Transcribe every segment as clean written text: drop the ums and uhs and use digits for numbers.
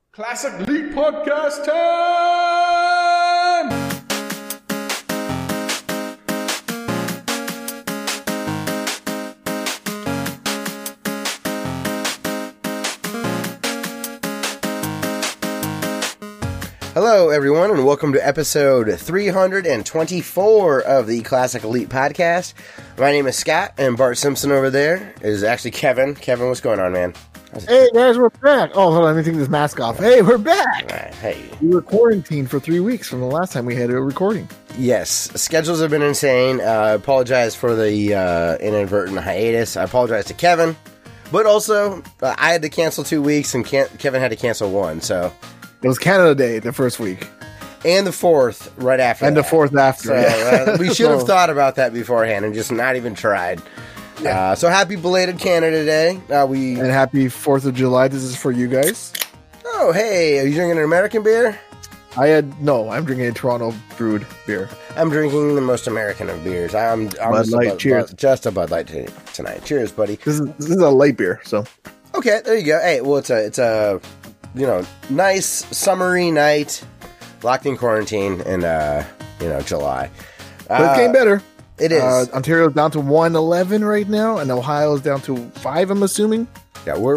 Classic Elite Podcast time! Hello, everyone, and welcome to episode 324 of the Classic Elite Podcast. My name is Scott, and Bart Simpson over there is actually Kevin. Kevin, what's going on, man? Hey guys, we're back. Oh, hold on, let me take this mask off. Hey, we're back. Hey. We were quarantined for 3 weeks from the last time we had a recording. Yes, schedules have been insane. I apologize for the inadvertent hiatus. I apologize to Kevin, but also I had to cancel 2 weeks, and Kevin had to cancel one, so... It was Canada Day the first week. And the fourth right after and that. the fourth after. So, we should have thought about that beforehand and just not even tried. Yeah. So happy belated Canada Day. And happy 4th of July. This is for you guys. Oh, hey. Are you drinking an American beer? I'm drinking a Toronto brewed beer. I'm drinking the most American of beers. I'm Bud Light. Cheers. Just a Bud Light tonight. Cheers, buddy. This is a light beer, so. Okay, there you go. Hey, well, it's a nice summery night, locked in quarantine in, July. But it's getting better. It is. Ontario's down to 111 right now, and Ohio's down to 5, I'm assuming. Yeah, we're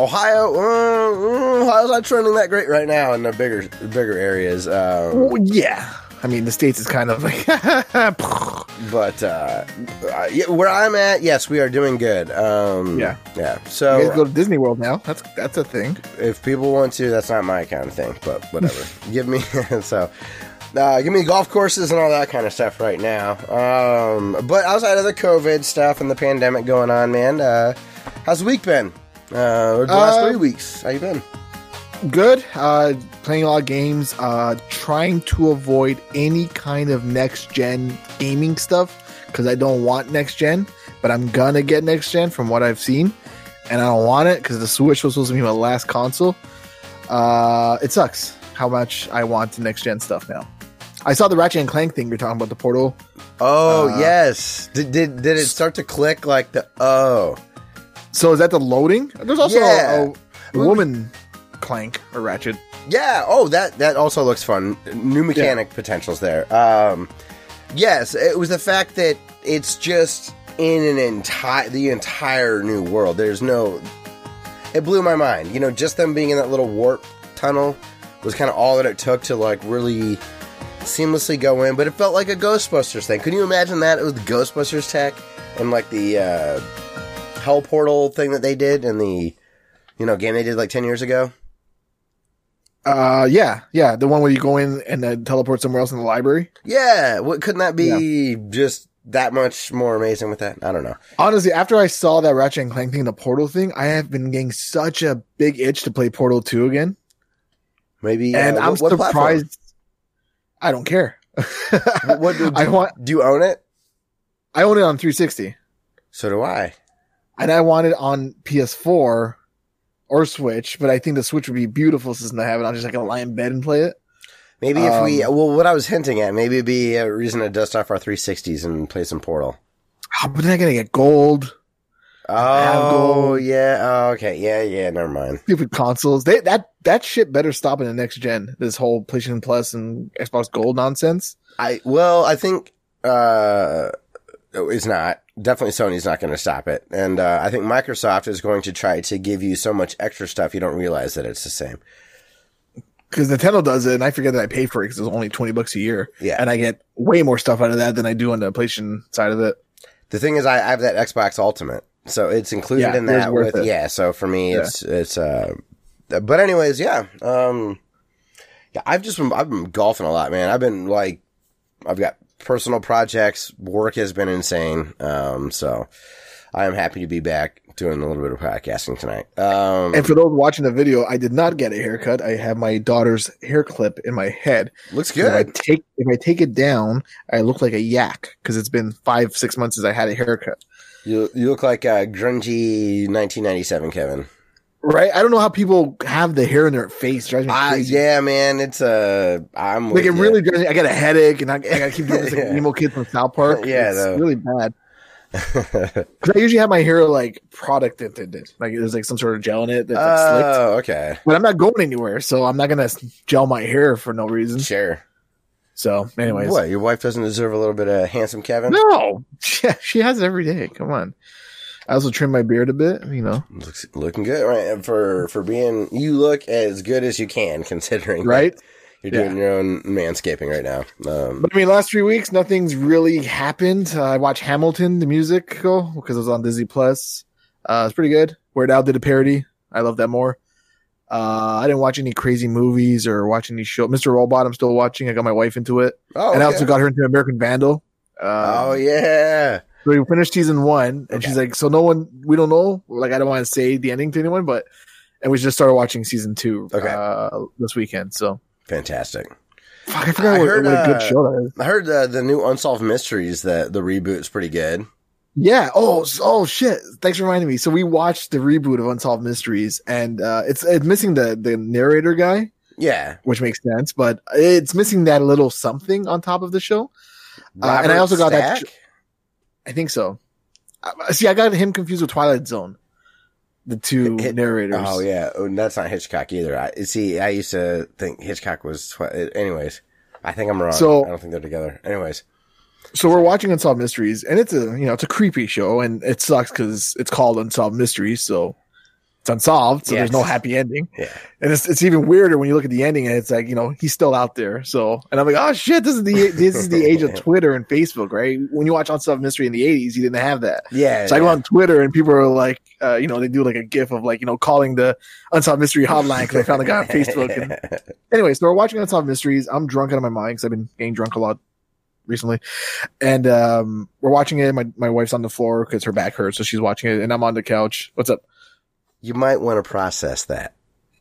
Ohio's not trending that great right now in the bigger areas. Yeah. I mean, the States is kind of like... But where I'm at, yes, we are doing good. Yeah. So you guys go to Disney World now. That's a thing. If people want to, that's not my kind of thing, but whatever. Give me golf courses and all that kind of stuff right now. But outside of the COVID stuff and the pandemic going on, man, how's the week been? Or the last 3 weeks? How you been? Good. Playing a lot of games. Trying to avoid any kind of next gen gaming stuff because I don't want next gen, but I'm gonna get next gen from what I've seen, and I don't want it because the Switch was supposed to be my last console. It sucks how much I want the next gen stuff now. I saw the Ratchet and Clank thing you're talking about, the Portal. Oh yes. Did it start to click like the So is that the loading? There's also a woman Clank or Ratchet. Yeah. Oh, that also looks fun. New mechanic potentials there. Yes, it was the fact that it's just in the entire new world. It blew my mind. Just them being in that little warp tunnel was kind of all that it took to like really seamlessly go in. But it felt like a Ghostbusters thing. Can you imagine that? It was the Ghostbusters tech and like the Hell Portal thing that they did in the game they did like 10 years ago. Yeah, the one where you go in and then teleport somewhere else in the library. Yeah, couldn't that be just that much more amazing with that? I don't know. Honestly, after I saw that Ratchet and Clank thing, the Portal thing, I have been getting such a big itch to play Portal 2 again. Maybe, and I'm surprised. Platform? I don't care. Do you own it? I own it on 360. So do I. And I want it on PS4 or Switch, but I think the Switch would be beautiful since I have it on just like a lie in bed and play it. Maybe what I was hinting at, maybe it'd be a reason to dust off our 360s and play some Portal. But then I'm going to get gold. Oh, yeah. Oh, okay. Yeah. Never mind. Stupid consoles. That shit better stop in the next gen. This whole PlayStation Plus and Xbox Gold nonsense. I think it's not. Definitely Sony's not going to stop it. And I think Microsoft is going to try to give you so much extra stuff you don't realize that it's the same. Because Nintendo does it, and I forget that I pay for it because it's only $20 a year. Yeah. And I get way more stuff out of that than I do on the PlayStation side of it. The thing is, I have that Xbox Ultimate. So it's included in that with, so for me, it's, but anyways, I've been golfing a lot, man. I've got personal projects. Work has been insane. So I am happy to be back doing a little bit of podcasting tonight. And for those watching the video, I did not get a haircut. I have my daughter's hair clip in my head. Looks good. If I take it down, I look like a yak because it's been 5-6 months since I had a haircut. You look like a grungy 1997 Kevin. Right? I don't know how people have the hair in their face. It drives me crazy. Yeah, man. It's I'm really drives me. I got a headache, and I got to keep doing this like emo kid from South Park. Yeah, it's really bad. Because I usually have my hair like product tinted, like there's like some sort of gel in it that's like slicked. Oh, okay. But I'm not going anywhere, so I'm not gonna gel my hair for no reason. Sure. So, anyways, What? Your wife doesn't deserve a little bit of handsome Kevin? no, she has it every day. Come on. I also trim my beard a bit, you know. Looking good, right? And for being, you look as good as you can, considering Right? you're doing your own manscaping right now. But I mean, last 3 weeks, nothing's really happened. I watched Hamilton, the musical, because it was on Disney Plus. It's pretty good. Weird Al did a parody. I love that more. I didn't watch any crazy movies or watch any show. Mr. Robot, I'm still watching. I got my wife into it. Oh, and I okay. also got her into American Vandal. Oh, yeah. So we finished season 1, and she's like, so we don't know. Like, I don't want to say the ending to anyone, and we just started watching season 2 this weekend. So Fantastic. fuck, I forgot what a good show that is. I heard the new Unsolved Mysteries, the reboot's pretty good. Yeah. Oh shit. Thanks for reminding me. So we watched the reboot of Unsolved Mysteries, and it's missing the narrator guy. Yeah. Which makes sense, but it's missing that little something on top of the show. And I also got that. I think so. See, I got him confused with Twilight Zone. The two narrators. Oh yeah, that's not Hitchcock either. I used to think Hitchcock was. Anyways, I think I'm wrong. So, I don't think they're together. Anyways, so we're watching Unsolved Mysteries, and it's a creepy show, and it sucks because it's called Unsolved Mysteries, so it's unsolved, so there's no happy ending. Yeah, and it's even weirder when you look at the ending, and it's like he's still out there. So, and I'm like, oh shit, this is the age of Twitter and Facebook, right? When you watch Unsolved Mystery in the '80s, you didn't have that. Yeah. So I go on Twitter, and people are like, they do like a GIF of like calling the Unsolved Mystery hotline because I found the guy on Facebook. And anyway, so we're watching Unsolved Mysteries. I'm drunk out of my mind because I've been getting drunk a lot recently, and we're watching it. My wife's on the floor because her back hurts, so she's watching it, and I'm on the couch. What's up? You might want to process that.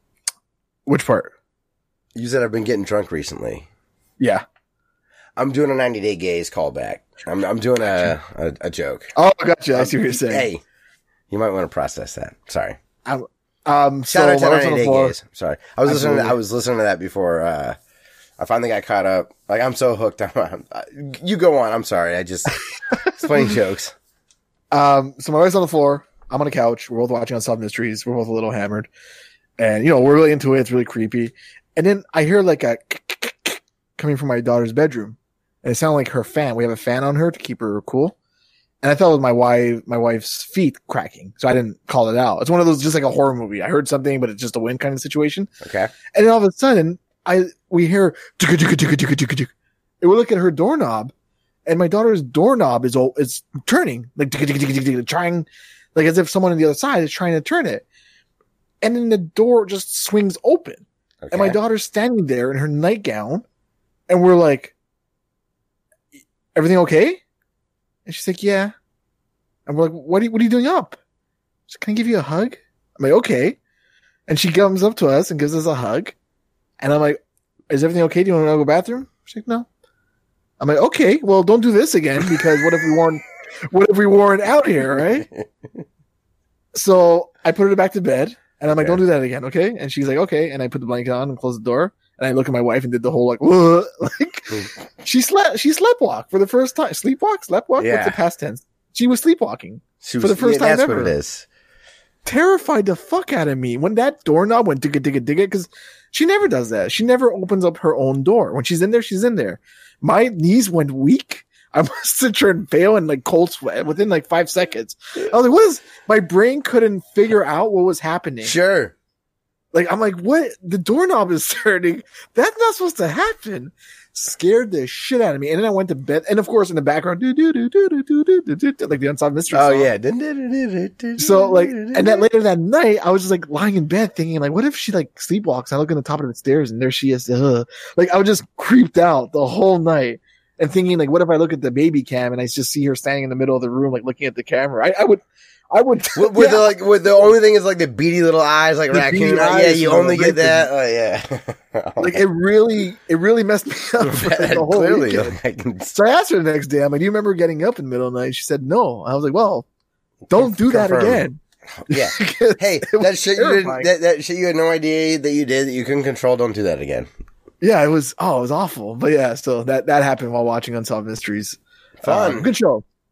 Which part? You said I've been getting drunk recently. Yeah. I'm doing a 90-day gaze callback. I'm doing a joke. Oh, gotcha. I see what you're saying. Hey, you might want to process that. Sorry. Shout out to 90-day gaze. Sorry. I was listening to that before I finally got caught up. Like, I'm so hooked. You go on. I'm sorry. It's funny jokes. So my wife's on the floor. I'm on the couch. We're both watching Unsolved Mysteries. We're both a little hammered. And, we're really into it. It's really creepy. And then I hear like a coming from my daughter's bedroom. And it sounded like her fan. We have a fan on her to keep her cool. And I thought it was my wife's feet cracking. So I didn't call it out. It's one of those, just like a horror movie. I heard something, but it's just a wind kind of situation. Okay. And then all of a sudden, we hear, and we look at her doorknob, and my daughter's doorknob is turning, like, trying, like as if someone on the other side is trying to turn it. And then the door just swings open. Okay. And my daughter's standing there in her nightgown, and we're like, everything okay? And she's like, yeah. And we're like, what are you doing up? She's like, can I give you a hug? I'm like, okay. And she comes up to us and gives us a hug. And I'm like, is everything okay? Do you want to go to the bathroom? She's like, no. I'm like, okay, well, don't do this again, because what if we weren't out here, right? So I put her back to bed, and I'm like, don't do that again, okay? And she's like, okay. And I put the blanket on and closed the door. And I look at my wife and did the whole she sleepwalked for the first time. Sleptwalk? Yeah. What's the past tense? She was sleepwalking for the first time that's ever. That's what it is. Terrified the fuck out of me when that doorknob went digga because she never does that. She never opens up her own door. When she's in there, she's in there. My knees went weak. I must have turned pale and like cold sweat within like 5 seconds. I was like, what is, my brain couldn't figure out what was happening. Sure. Like, I'm like, what? The doorknob is turning. That's not supposed to happen. Scared the shit out of me. And then I went to bed. And of course, in the background, like the Unsolved Mystery song. Oh, yeah. So, like, and then later that night, I was just like lying in bed thinking, like, what if she like sleepwalks? I look on the top of the stairs and there she is. Like, I was just creeped out the whole night and thinking, like, what if I look at the baby cam and I just see her standing in the middle of the room, like looking at the camera? I would. With the only thing is like the beady little eyes, like raccoon. Yeah, you only get that. Oh yeah. Like it really messed me up for the whole clearly. weekend. So I asked her the next day, I'm like, do you remember getting up in the middle of the night? She said no. I was like, well, don't do that again. Yeah. Hey, that shit that shit you had no idea that you did, that you couldn't control, don't do that again. Yeah, it was awful. But yeah, so that happened while watching Unsolved Mysteries. Fun. Good show.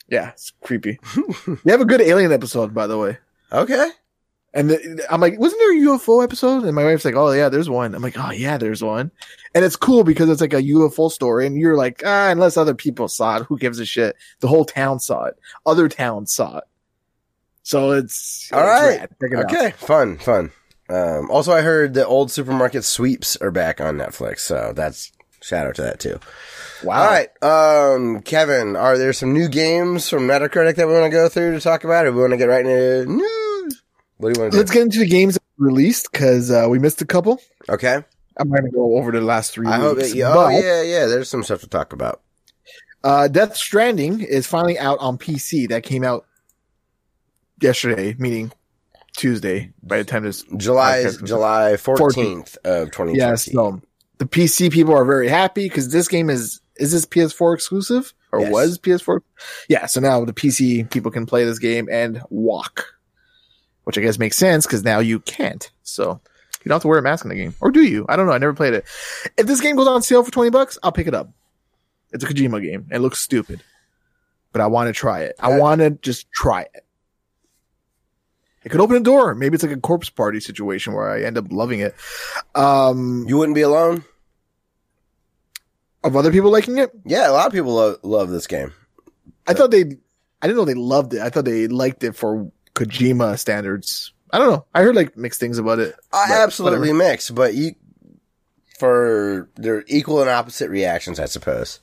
Yeah, it's creepy. They have a good alien episode, by the way. Okay. And I'm like, wasn't there a UFO episode? And my wife's like, oh yeah, there's one. I'm like, oh yeah, there's one. And it's cool because it's like a UFO story, and you're like, unless other people saw it, who gives a shit? The whole town saw it. Other towns saw it. So it's all right. Rad. Check it out. Okay, fun. Also, I heard the old supermarket sweeps are back on Netflix, so that's shout out to that too. Wow. All right, Kevin, are there some new games from Metacritic that we want to go through to talk about, or we want to get right into news? What do you want to do? Let's get into the games that were released because we missed a couple. Okay. I'm going to go over the last 3 weeks. I hope. Yeah. There's some stuff to talk about. Death Stranding is finally out on PC. That came out yesterday, meaning Tuesday. By the time this July 14th of 2020. Yeah, so the PC people are very happy because this game is this PS4 exclusive or Yes. was PS4? Yeah, so now the PC people can play this game and walk, which I guess makes sense because now you can't. So you don't have to wear a mask in the game, or do you? I don't know. I never played it. If this game goes on sale for $20, I'll pick it up. It's a Kojima game. It looks stupid, but I want to try it. I want to just try it. It could open a door. Maybe it's like a corpse party situation where I end up loving it. You wouldn't be alone? Of other people liking it? Yeah, a lot of people love this game. I didn't know they loved it. I thought they liked it for Kojima standards. I don't know. I heard like mixed things about it. Absolutely mixed, but they're equal and opposite reactions, I suppose.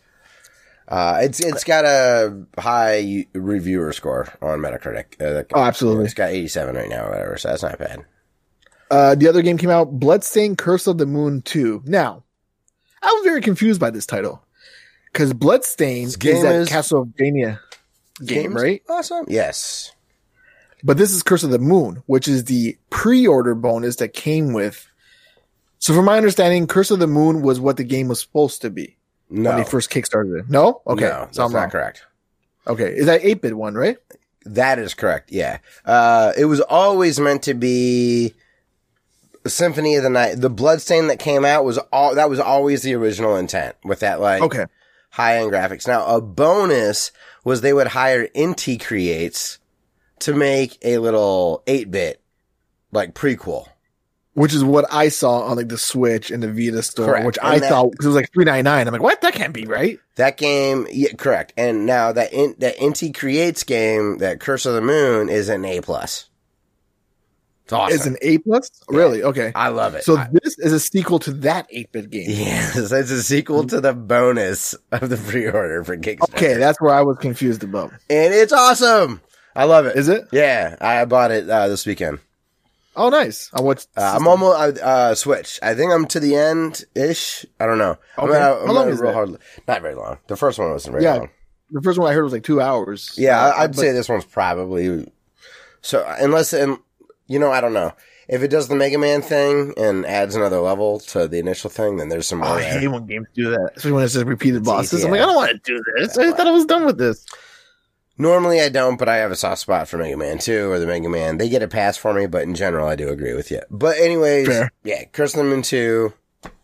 It's got a high reviewer score on Metacritic. Oh, absolutely. It's got 87 right now or whatever, so that's not bad. The other game came out, Bloodstained Curse of the Moon 2. Now, I was very confused by this title. Because Bloodstained is that Castlevania game, right? Awesome. Yes. But this is Curse of the Moon, which is the pre-order bonus that came with. So from my understanding, Curse of the Moon was what the game was supposed to be. No. When they first kickstarted it. No? Okay. No, that's not correct. Okay. Is that 8-bit one, right? That is correct, yeah. It was always meant to be Symphony of the Night. The Bloodstain that came out was always the original intent with that high-end graphics. Now, a bonus was they would hire Inti Creates to make a little 8-bit prequel. Which is what I saw on the Switch and the Vita store, Correct. which I thought it was $3.99. I'm like, what? That can't be right. That game, yeah, correct. And now that Inti Creates game, that Curse of the Moon, is an A+. It's awesome. It's an A+? Really? Okay. I love it. So this is a sequel to that 8-bit game. Yes, it's a sequel to the bonus of the pre-order for Kickstarter. Okay, that's where I was confused about. And it's awesome. I love it. Is it? Yeah, I bought it this weekend. Oh, nice. I'm almost Switch. I think I'm to the end-ish. I don't know. Okay. How long is it? Not very long. The first one wasn't very long. The first one I heard was 2 hours. Yeah, I'd say this one's probably so. I don't know. If it does the Mega Man thing and adds another level to the initial thing, then there's some more. I hate when games do that, especially when it's just repeated bosses. easy, I'm like, I don't want to do this. I thought I was done with this. Normally I don't, but I have a soft spot for Mega Man 2 or the Mega Man. They get a pass for me, but in general I do agree with you. But anyways, Fair. Yeah, Curse of the Moon 2,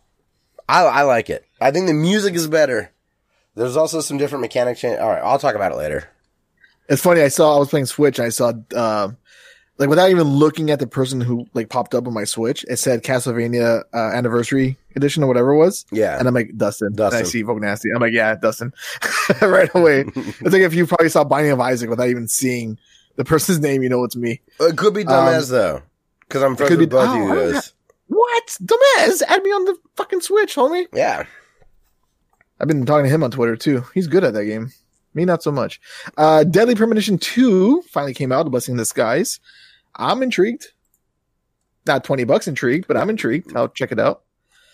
I like it. I think the music is better. There's also some different mechanic change. All right, I'll talk about it later. It's funny. I was playing Switch and I saw, without even looking at the person who popped up on my Switch, it said Castlevania Anniversary Edition or whatever it was. Yeah. And I'm like, Dustin. And I see Vogue Nasty. I'm like, yeah, Dustin. Right away. It's like if you probably saw Binding of Isaac without even seeing the person's name, it's me. It could be Dumbass though, because I'm friends with both you guys. What? Dumbass? Add me on the fucking Switch, homie. Yeah. I've been talking to him on Twitter too. He's good at that game. Me, not so much. Deadly Premonition 2 finally came out, A Blessing in Disguise. I'm intrigued. Not $20 intrigued, but I'm intrigued. I'll check it out.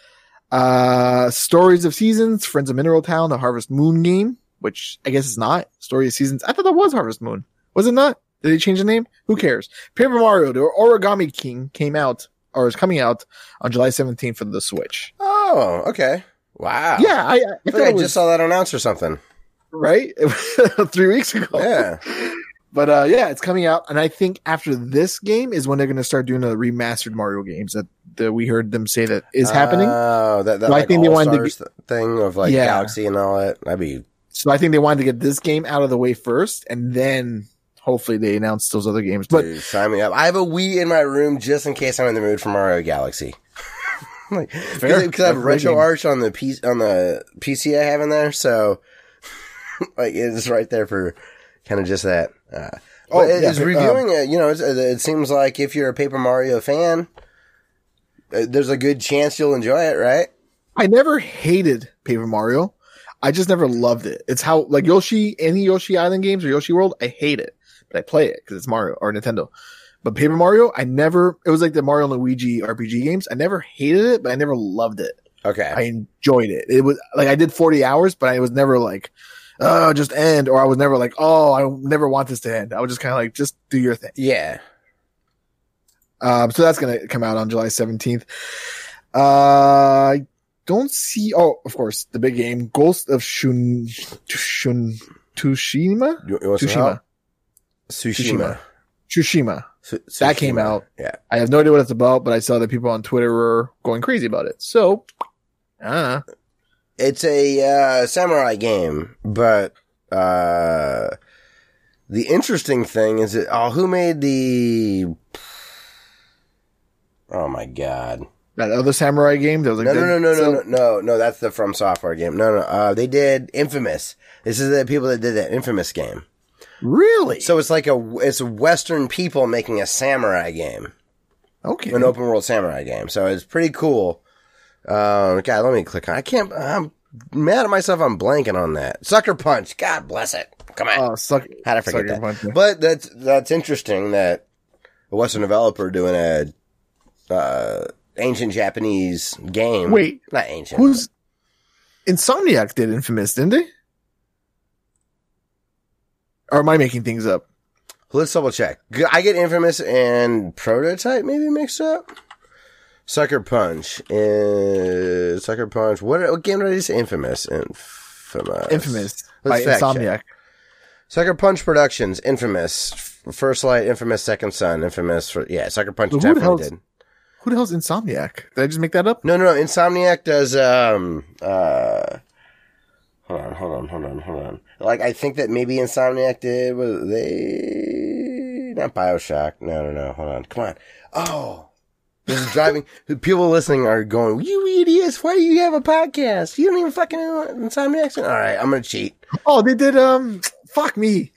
Stories of Seasons, Friends of Mineral Town, the Harvest Moon game, which I guess it's not. Story of Seasons. I thought that was Harvest Moon. Was it not? Did they change the name? Who cares? Paper Mario, the Origami King came out, or is coming out on July 17th for the Switch. Oh, okay. Wow. Yeah, I think I just saw that announced or something. Right? 3 weeks ago. Yeah. But yeah, it's coming out, and I think after this game is when they're going to start doing the remastered Mario games that we heard them say that is happening. Oh, that so I think they wanted to thing of Galaxy and all that. That'd be So I think they wanted to get this game out of the way first, and then hopefully they announce those other games. But Dude, sign me up. I have a Wii in my room just in case I'm in the mood for Mario Galaxy. Like, because I have RetroArch on the PC I have in there, so like it's right there for kind of just that. It's reviewing it. You know, it seems like if you're a Paper Mario fan, there's a good chance you'll enjoy it, right? I never hated Paper Mario. I just never loved it. It's how, like, any Yoshi Island games or Yoshi World, I hate it. But I play it because it's Mario or Nintendo. But Paper Mario, it was like the Mario and Luigi RPG games. I never hated it, but I never loved it. Okay. I enjoyed it. It was like, I did 40 hours, but I was never like, oh, just end. Or I was never like, oh, I never want this to end. I was just kind of like, just do your thing. Yeah. So that's going to come out on July 17th. I don't see, of course, the big game, Ghost of Tsushima? Tsushima. That came out. Yeah. I have no idea what it's about, but I saw that people on Twitter were going crazy about it. So, it's a samurai game, but the interesting thing is that who made the? Oh my god! That other samurai game that was like no. That's the From Software game. No. They did Infamous. This is the people that did that Infamous game. Really? So it's like it's Western people making a samurai game. Okay. An open world samurai game. So it's pretty cool. God, let me click on. I'm mad at myself. I'm blanking on that. Sucker Punch. God bless it. Come on. How did I forget that? Punch, yeah. But that's interesting that a Western developer doing a ancient Japanese game. Wait, not ancient. Insomniac did Infamous, didn't they? Or am I making things up? Let's double check. I get Infamous and Prototype maybe mixed up. Sucker Punch. What game did I say? Infamous. Infamous by Insomniac. Sucker Punch Productions. Infamous. First Light. Infamous. Second Son. Infamous. Sucker Punch so definitely did. Who the hell's Insomniac? Did I just make that up? No. Insomniac does, Hold on. Like, I think that maybe Insomniac did, not BioShock. No. Hold on. Come on. Oh, this is driving. People listening are going, you idiots. Why do you have a podcast? You don't even fucking know Insomniac. All right. I'm going to cheat. Oh, they did, fuck me.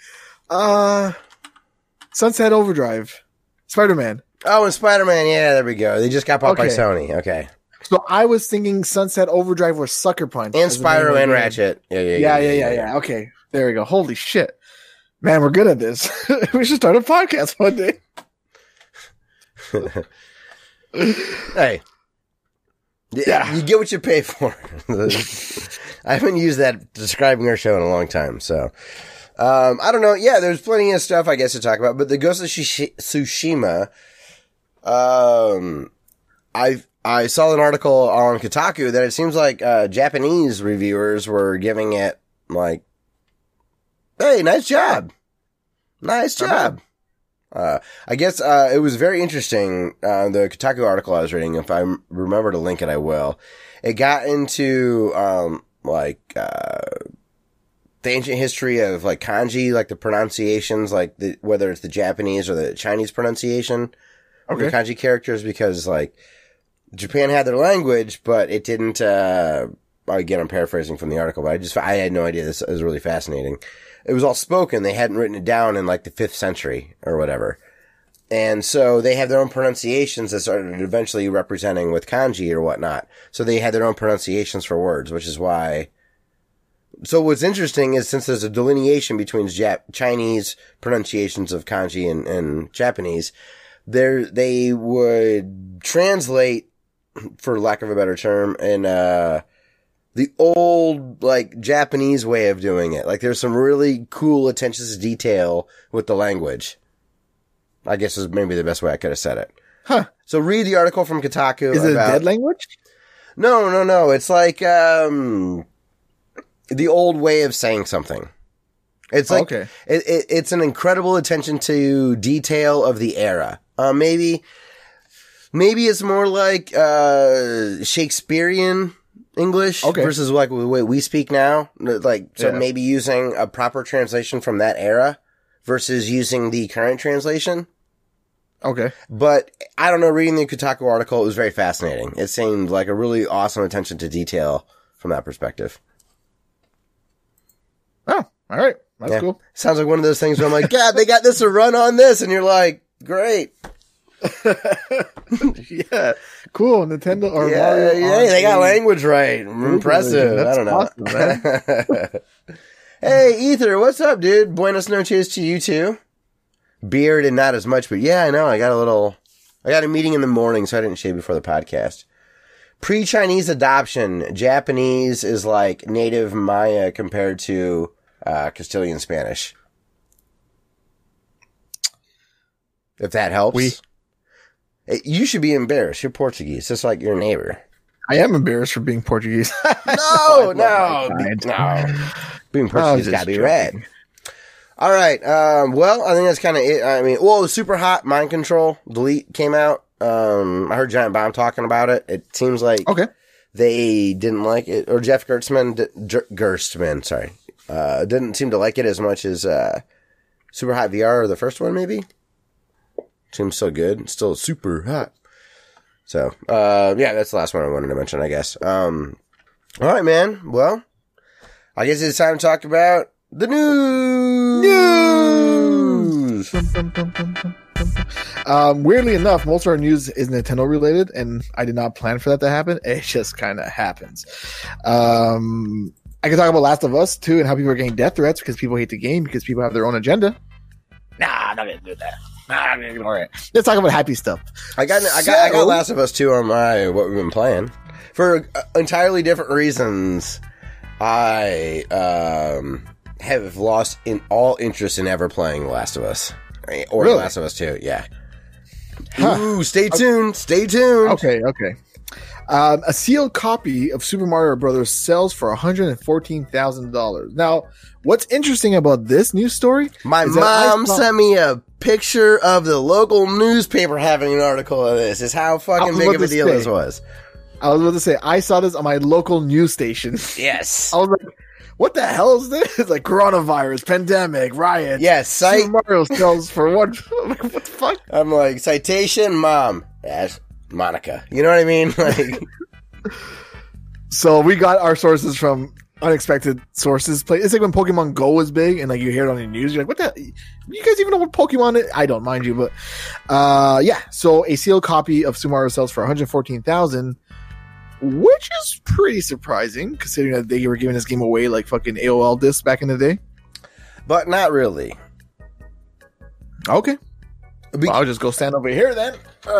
Sunset Overdrive. Spider-Man. Oh, and Spider-Man. Yeah, there we go. They just got bought by Sony. Okay. So I was thinking Sunset Overdrive or Sucker Punch. And Spyro and Ratchet. Yeah. Okay. There we go. Holy shit. Man, we're good at this. We should start a podcast one day. Hey. Yeah. You get what you pay for. I haven't used that describing our show in a long time, so. I don't know. Yeah, there's plenty of stuff I guess to talk about, but the Ghost of Tsushima, I saw an article on Kotaku that it seems like Japanese reviewers were giving it like, hey, nice job. I guess it was very interesting, the Kotaku article I was reading. If I remember to link it, I will. It got into the ancient history of like kanji, like the pronunciations, like whether it's the Japanese or the Chinese pronunciation of the kanji characters, because like Japan had their language, but it didn't, again, I'm paraphrasing from the article, but I had no idea. This is really fascinating. It was all spoken. They hadn't written it down in like the 5th century or whatever. And so they have their own pronunciations that started eventually representing with kanji or whatnot. So they had their own pronunciations for words, which is why. So what's interesting is since there's a delineation between Chinese pronunciations of kanji and Japanese, they would translate, for lack of a better term, in the old like Japanese way of doing it. Like there's some really cool attention to detail with the language. I guess is maybe the best way I could have said it. Huh. So read the article from Kotaku. Is it a dead language? No. It's like the old way of saying something. It's like it's an incredible attention to detail of the era. Maybe it's more like Shakespearean English versus like the way we speak now. Like, so maybe using a proper translation from that era versus using the current translation. Okay. But I don't know, reading the Kotaku article, it was very fascinating. It seemed like a really awesome attention to detail from that perspective. Oh, all right. That's cool. Sounds like one of those things where I'm like, God, they got this a run on this. And you're like, great. Yeah. Cool. Nintendo or yeah, Mario. Yeah, they got language right. Impressive. I don't know. Awesome, man. Hey, Ether, what's up, dude? Buenos noches to you too. Beard and not as much, but yeah, I know. I got a meeting in the morning, so I didn't shave before the podcast. Pre-Chinese adoption. Japanese is like native Maya compared to Castilian Spanish. If that helps. You should be embarrassed. You're Portuguese, just like your neighbor. I am embarrassed for being Portuguese. No. Being Portuguese got to be red. All right. Well, I think that's kind of it. I mean, Super Hot Mind Control Delete came out. I heard Giant Bomb talking about it. It seems like they didn't like it, or Jeff Gerstmann, didn't seem to like it as much as Super Hot VR, or the first one, maybe. Seems so good. It's still super hot. So, yeah, that's the last one I wanted to mention, I guess. All right, man. Well, I guess it's time to talk about the news. Weirdly enough, most of our news is Nintendo related, and I did not plan for that to happen. It just kind of happens. I can talk about Last of Us too, and how people are getting death threats because people hate the game because people have their own agenda. Nah, I'm not gonna do that. I'm gonna ignore it. Let's talk about happy stuff. I got Last of Us 2 on my what we've been playing for entirely different reasons. I have lost in all interest in ever playing Last of Us or really? Last of Us 2. Yeah. Ooh, stay tuned. Stay tuned. Okay. A sealed copy of Super Mario Brothers sells for $114,000. Now, what's interesting about this news story? My mom sent me a picture of the local newspaper having an article of this. Is how fucking big of a deal this was. I was about to say, I saw this on my local news station. Yes. I was like, what the hell is this? It's like coronavirus, pandemic, riot. Yes. Super Mario sells for what? What the fuck? I'm like, citation, mom. That's Monica. You know what I mean? Like, so we got our sources from unexpected sources. It's like when Pokemon Go was big and like you hear it on the news, you're like, what the, you guys even know what Pokemon is? I don't, mind you, but yeah, so a sealed copy of Super Mario sells for $114,000, which is pretty surprising considering that they were giving this game away like fucking AOL discs back in the day. But not really. Okay. Well, I'll just go stand over here then.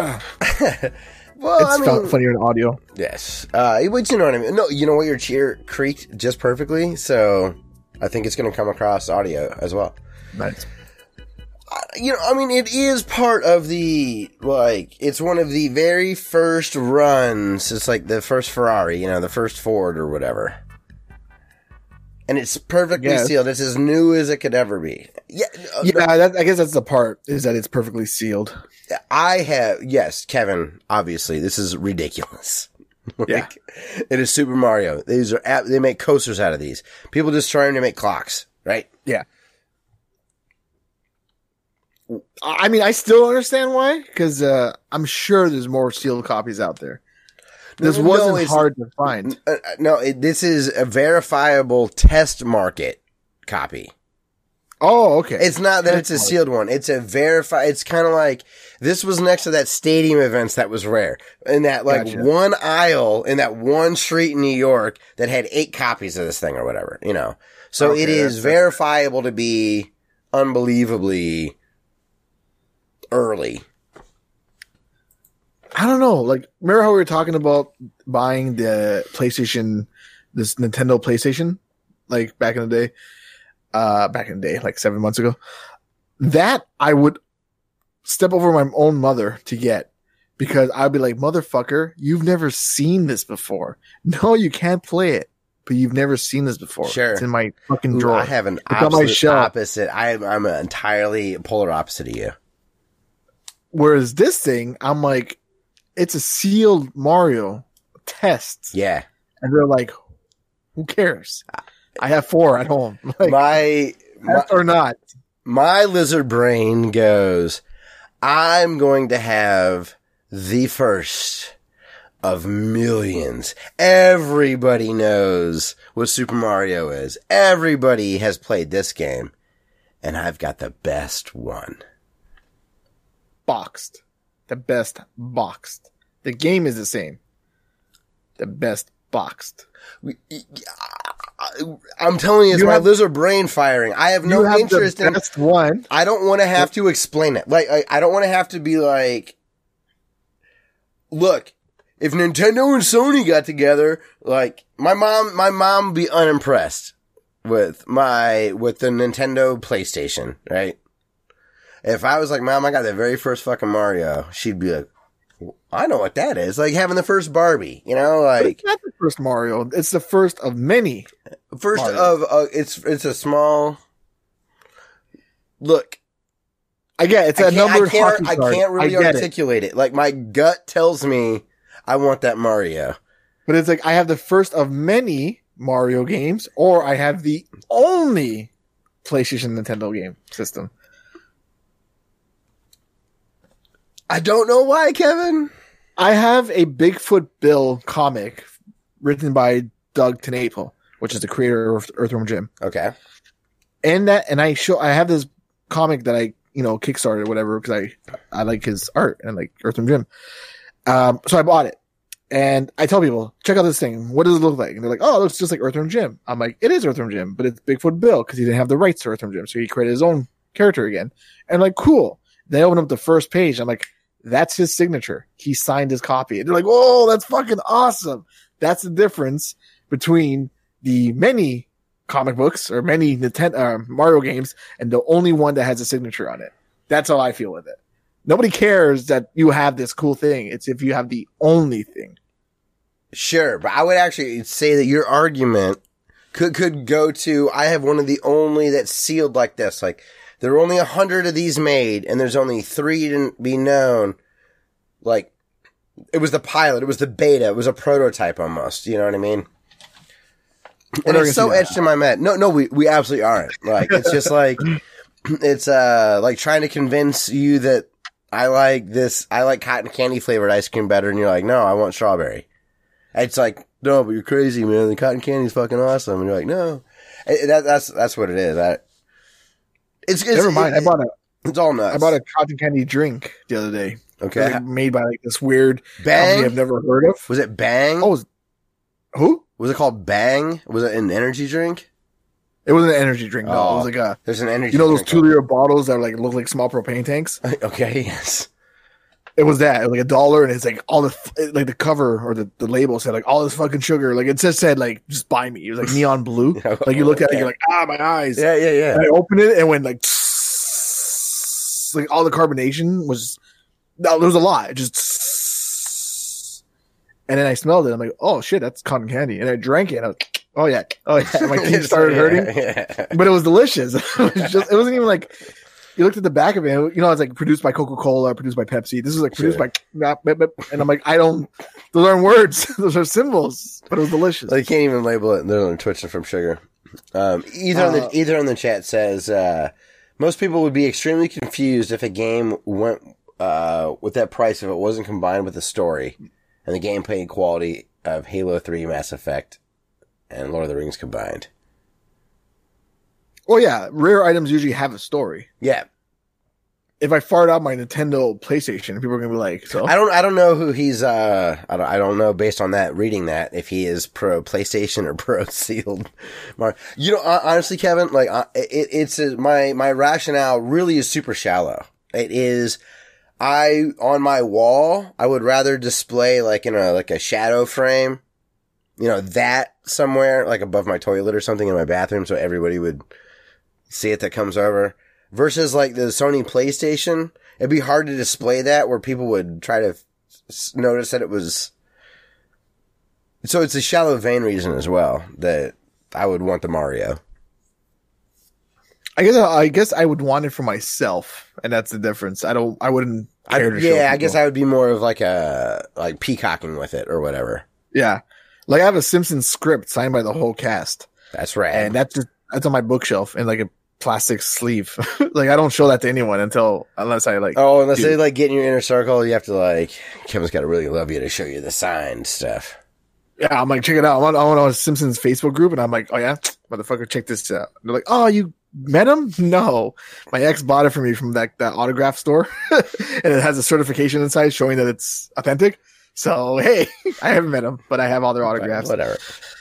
Well, it's funnier in audio. Yes. But you know what I mean? No, you know what? Your chair creaked just perfectly, so I think it's going to come across audio as well. Nice. You know, I mean, it is part of the, like, it's one of the very first runs. It's like the first Ferrari, you know, the first Ford or whatever. And it's perfectly sealed. It's as new as it could ever be. Yeah. I guess that's the part, is that it's perfectly sealed. Yes, Kevin, obviously, this is ridiculous. It is Super Mario. They make coasters out of these. People just trying to make clocks, right? Yeah. I mean, I still understand why, because I'm sure there's more sealed copies out there. This wasn't hard to find. This is a verifiable test market copy. Oh, okay. It's not that it's a sealed one. It's a verified. It's kind of like this was next to that stadium events that was rare. In that one aisle in that one street in New York that had 8 copies of this thing or whatever, you know. So it is verifiable to be unbelievably early. I don't know. Like, remember how we were talking about buying the PlayStation, this Nintendo PlayStation, like back in the day, like 7 months ago? That I would step over my own mother to get, because I'd be like, motherfucker, you've never seen this before. No, you can't play it, but you've never seen this before. Sure. It's in my fucking drawer. I have an absolute opposite. I'm an entirely polar opposite of you. Whereas this thing, I'm like, it's a sealed Mario test. Yeah. And they're like, who cares? I have 4 at home. Like, my or not. My lizard brain goes, I'm going to have the first of millions. Everybody knows what Super Mario is. Everybody has played this game. And I've got the best one. Boxed. The best boxed. The game is the same. The best boxed. I'm telling you, it's my lizard brain firing. I have no interest in best one. I don't want to have to explain it. Like, I don't want to have to be like, look, if Nintendo and Sony got together, like, my mom would be unimpressed with the Nintendo PlayStation, right? If I was like, Mom, I got the very first fucking Mario, she'd be like, I know what that is. Like having the first Barbie, you know, like. But it's not the first Mario. It's the first of many. First Mario. of, it's a small, look. I get it. It's a number. I can't really articulate it. Like my gut tells me I want that Mario. But it's like I have the first of many Mario games, or I have the only PlayStation Nintendo game system. I don't know why, Kevin. I have a Bigfoot Bill comic written by Doug TenNapel, which is the creator of Earthworm Jim. Okay. And I have this comic that I, Kickstarted or whatever, because I like his art and like Earthworm Jim. So I bought it. And I tell people, check out this thing. What does it look like? And they're like, oh, it looks just like Earthworm Jim. I'm like, it is Earthworm Jim, but it's Bigfoot Bill because he didn't have the rights to Earthworm Jim. So he created his own character again. And I'm like, cool. They open up the first page. I'm like, that's his signature. He signed his copy. And they're like, whoa, that's fucking awesome. That's the difference between the many comic books or many Nintendo Mario games and the only one that has a signature on it. That's how I feel with it. Nobody cares that you have this cool thing. It's if you have the only thing. Sure, but I would actually say that your argument could go to, I have one of the only that's sealed like this. Like, there are only 100 of these made, and there's only 3 to be known. Like, it was the pilot, it was the beta, it was a prototype almost, you know what I mean? And it's so etched in my mind. No, we absolutely aren't. Like, it's just like, it's like trying to convince you that I like cotton candy flavored ice cream better, and you're like, no, I want strawberry. It's like, no, but you're crazy, man. The cotton candy is fucking awesome. And you're like, no. That's what it is. It's never mind. It's all nuts. I bought a cotton candy drink the other day. Okay. Like made by like this weird Bang? company I've never heard of. Was it Bang? Oh, who? Was it called Bang? Was it an energy drink? It wasn't an energy drink. No, it was like there's an energy. You know those 2-liter bottles that like look like small propane tanks? Okay, yes. It was that. It was like $1, and it's like all like the cover or the label said like all this fucking sugar. Like it just said like just buy me. It was like neon blue. Like you looked at it, you're like my eyes. Yeah. And I opened it and went like all the carbonation was. No, there was a lot. It just. And then I smelled it. I'm like, oh shit, that's cotton candy. And I drank it. And I was, oh yeah. And my teeth started hurting. Yeah. But it was delicious. It wasn't even like. You looked at the back of it, it's like produced by Coca-Cola, produced by Pepsi. This is like produced by, and I'm like, those aren't words. Those are symbols, but it was delicious. They can't even label it. They're twitching from sugar. Either on the chat says, most people would be extremely confused if a game went, with that price if it wasn't combined with the story and the gameplay quality of Halo 3, Mass Effect, and Lord of the Rings combined. Well, yeah, rare items usually have a story. Yeah. If I fart out my Nintendo PlayStation, people are gonna be like, "So." I don't know who he's. I don't know based on that reading that if he is pro PlayStation or pro sealed. Honestly, Kevin, like my rationale really is super shallow. It is. On my wall, I would rather display like in a shadow frame, that somewhere like above my toilet or something in my bathroom, so everybody would see it that comes over. Versus like the Sony PlayStation, it'd be hard to display that where people would try to notice that it was. So it's a shallow vein reason as well that I would want the Mario. I guess I would want it for myself, and that's the difference. I wouldn't care to show people. I guess I would be more of like peacocking with it or whatever. Yeah. Like I have a Simpsons script signed by the whole cast, That's right. and that's on my bookshelf in like a plastic sleeve. Like I don't show that to anyone unless I like. Oh, unless they like get in your inner circle, you have to like. Kevin's got to really love you to show you the signed stuff. Yeah, I'm like, check it out. I'm on a Simpsons Facebook group, and I'm like, oh yeah, motherfucker, check this out. And they're like, oh, you met him? No, my ex bought it for me from that autograph store, and it has a certification inside showing that it's authentic. So hey, I haven't met him, but I have all their autographs. Whatever.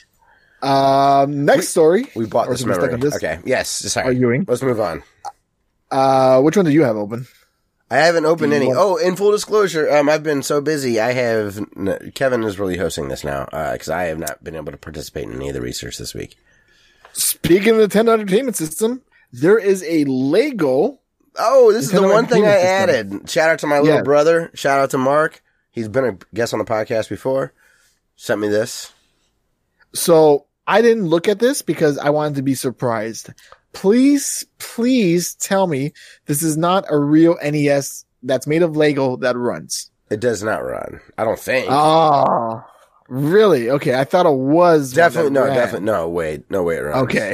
Next story. We bought this memory. This? Okay. Yes. Sorry. Arguing. Let's move on. Which one do you have open? I haven't opened any. Oh, in full disclosure, I've been so busy. Kevin is really hosting this now because I have not been able to participate in any of the research this week. Speaking of the Nintendo Entertainment System, there is a Lego. Oh, this is the one thing I Entertainment added. Shout out to my little brother. Shout out to Mark. He's been a guest on the podcast before. Sent me this. So I didn't look at this because I wanted to be surprised. Please tell me this is not a real NES that's made of Lego that runs. It does not run. I don't think. Oh, really? Okay, I thought it was. Definitely no. Wait, no way it runs. Okay.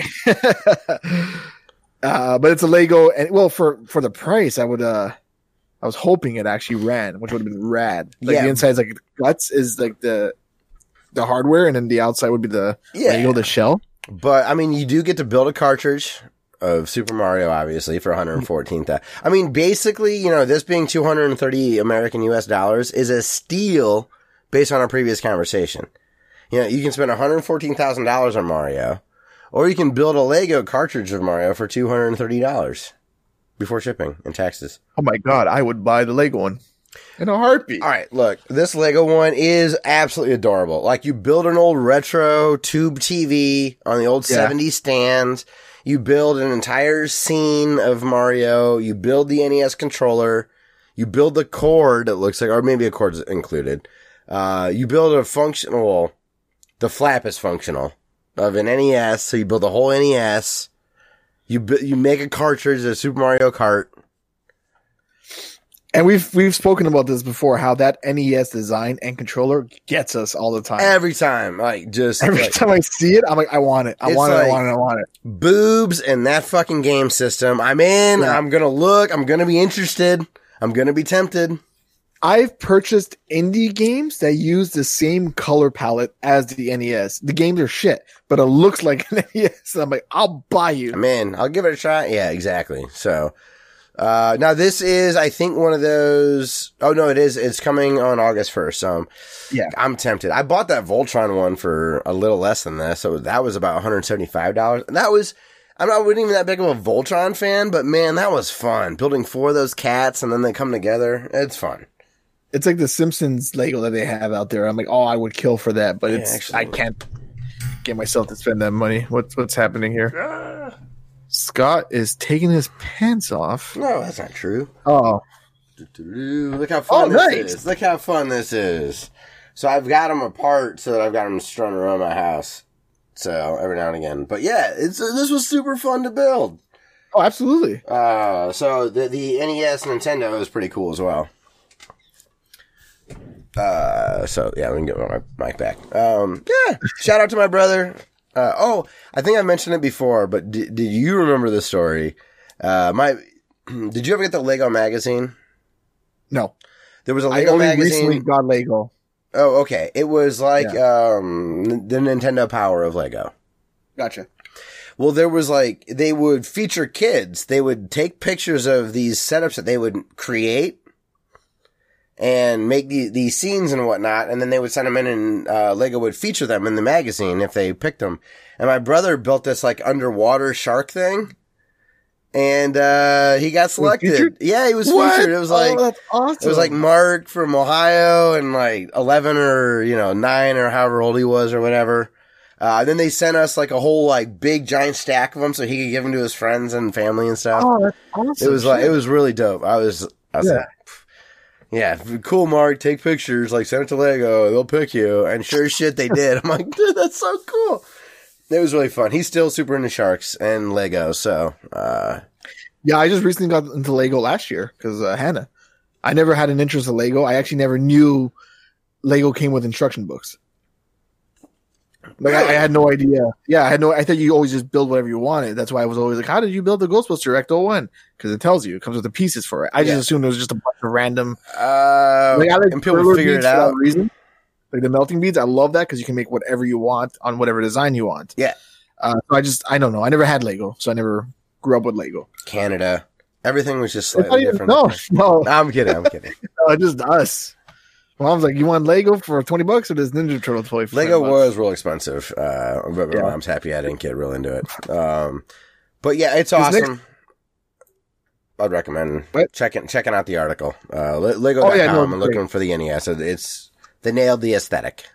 But it's a Lego, and well, for the price, I was hoping it actually ran, which would have been rad. Like the inside's like guts is like the hardware, and then the outside would be the Lego, the shell. But I mean, you do get to build a cartridge of Super Mario, obviously, for $114,000. I mean, basically, this being $230 American US dollars is a steal based on our previous conversation. You can spend $114,000 on Mario, or you can build a Lego cartridge of Mario for $230 before shipping and taxes. Oh my God, I would buy the Lego one in a heartbeat. All right, look, this Lego one is absolutely adorable. Like, you build an old retro tube TV on the old 70s stand. You build an entire scene of Mario. You build the NES controller. You build the cord, it looks like, or maybe a cord's included. You build the flap is functional of an NES, so you build the whole NES. You make a cartridge of Super Mario Kart. And we've spoken about this before, how that NES design and controller gets us all the time. Every time. Every time I see it, I'm like, I want it. I want it. Boobs and that fucking game system. I'm in. Yeah. I'm going to look. I'm going to be interested. I'm going to be tempted. I've purchased indie games that use the same color palette as the NES. The games are shit, but it looks like an NES. I'm like, I'll buy you. I'm in. I'll give it a try. Yeah, exactly. So... now this is, I think, one of those. Oh no, it is. It's coming on August 1st. Yeah, I'm tempted. I bought that Voltron one for a little less than this, so that was about $175. And I'm not even that big of a Voltron fan, but man, that was fun. Building 4 of those cats and then they come together. It's fun. It's like the Simpsons Lego that they have out there. I'm like, I would kill for that, but I can't get myself to spend that money. What's happening here? Scott is taking his pants off. No, that's not true. Oh. Look how fun this is. Look how fun this is. So I've got them apart so that I've got them strung around my house. So every now and again. But yeah, this was super fun to build. Oh, absolutely. So the NES Nintendo is pretty cool as well. So yeah, we can get my mic back. Yeah, shout out to my brother. I think I mentioned it before, but did you remember the story? Did you ever get the Lego magazine? No. There was a Lego magazine. I recently got Lego. Oh, okay. It was like, the Nintendo Power of Lego. Gotcha. Well, there was they would feature kids. They would take pictures of these setups that they would create and make these scenes and whatnot, and then they would send them in, and Lego would feature them in the magazine if they picked them. And my brother built this underwater shark thing, and he got selected. Yeah, he was featured. It was that's awesome. It was Mark from Ohio, and 11 or 9 or however old he was or whatever. And then they sent us a whole big giant stack of them so he could give them to his friends and family and stuff. Oh, that's awesome. It was it was really dope. I was like, yeah, cool, Mark. Take pictures. Send it to Lego. They'll pick you. And sure as shit, they did. I'm like, dude, that's so cool. It was really fun. He's still super into sharks and Lego. So, yeah, I just recently got into Lego last year because Hannah. I never had an interest in Lego. I actually never knew Lego came with instruction books. Like I had no idea. Yeah, I thought you always just build whatever you wanted. That's why I was always like, "How did you build the Ghostbuster Ecto-1?" Because it tells you, it comes with the pieces for it. I just assumed it was just a bunch of random. And people figure it out. For that reason. Like the melting beads, I love that because you can make whatever you want on whatever design you want. Yeah. So I don't know. I never had Lego, so I never grew up with Lego. Canada, everything was just slightly different. No, I'm kidding. No, just us. Mom's like, "You want Lego for $20 or this Ninja Turtle toy?" For Lego $20? was real expensive, but my mom's happy I didn't get real into it. But yeah, it's awesome. I'd recommend checking out the article. Lego.com and looking for the NES. They nailed the aesthetic.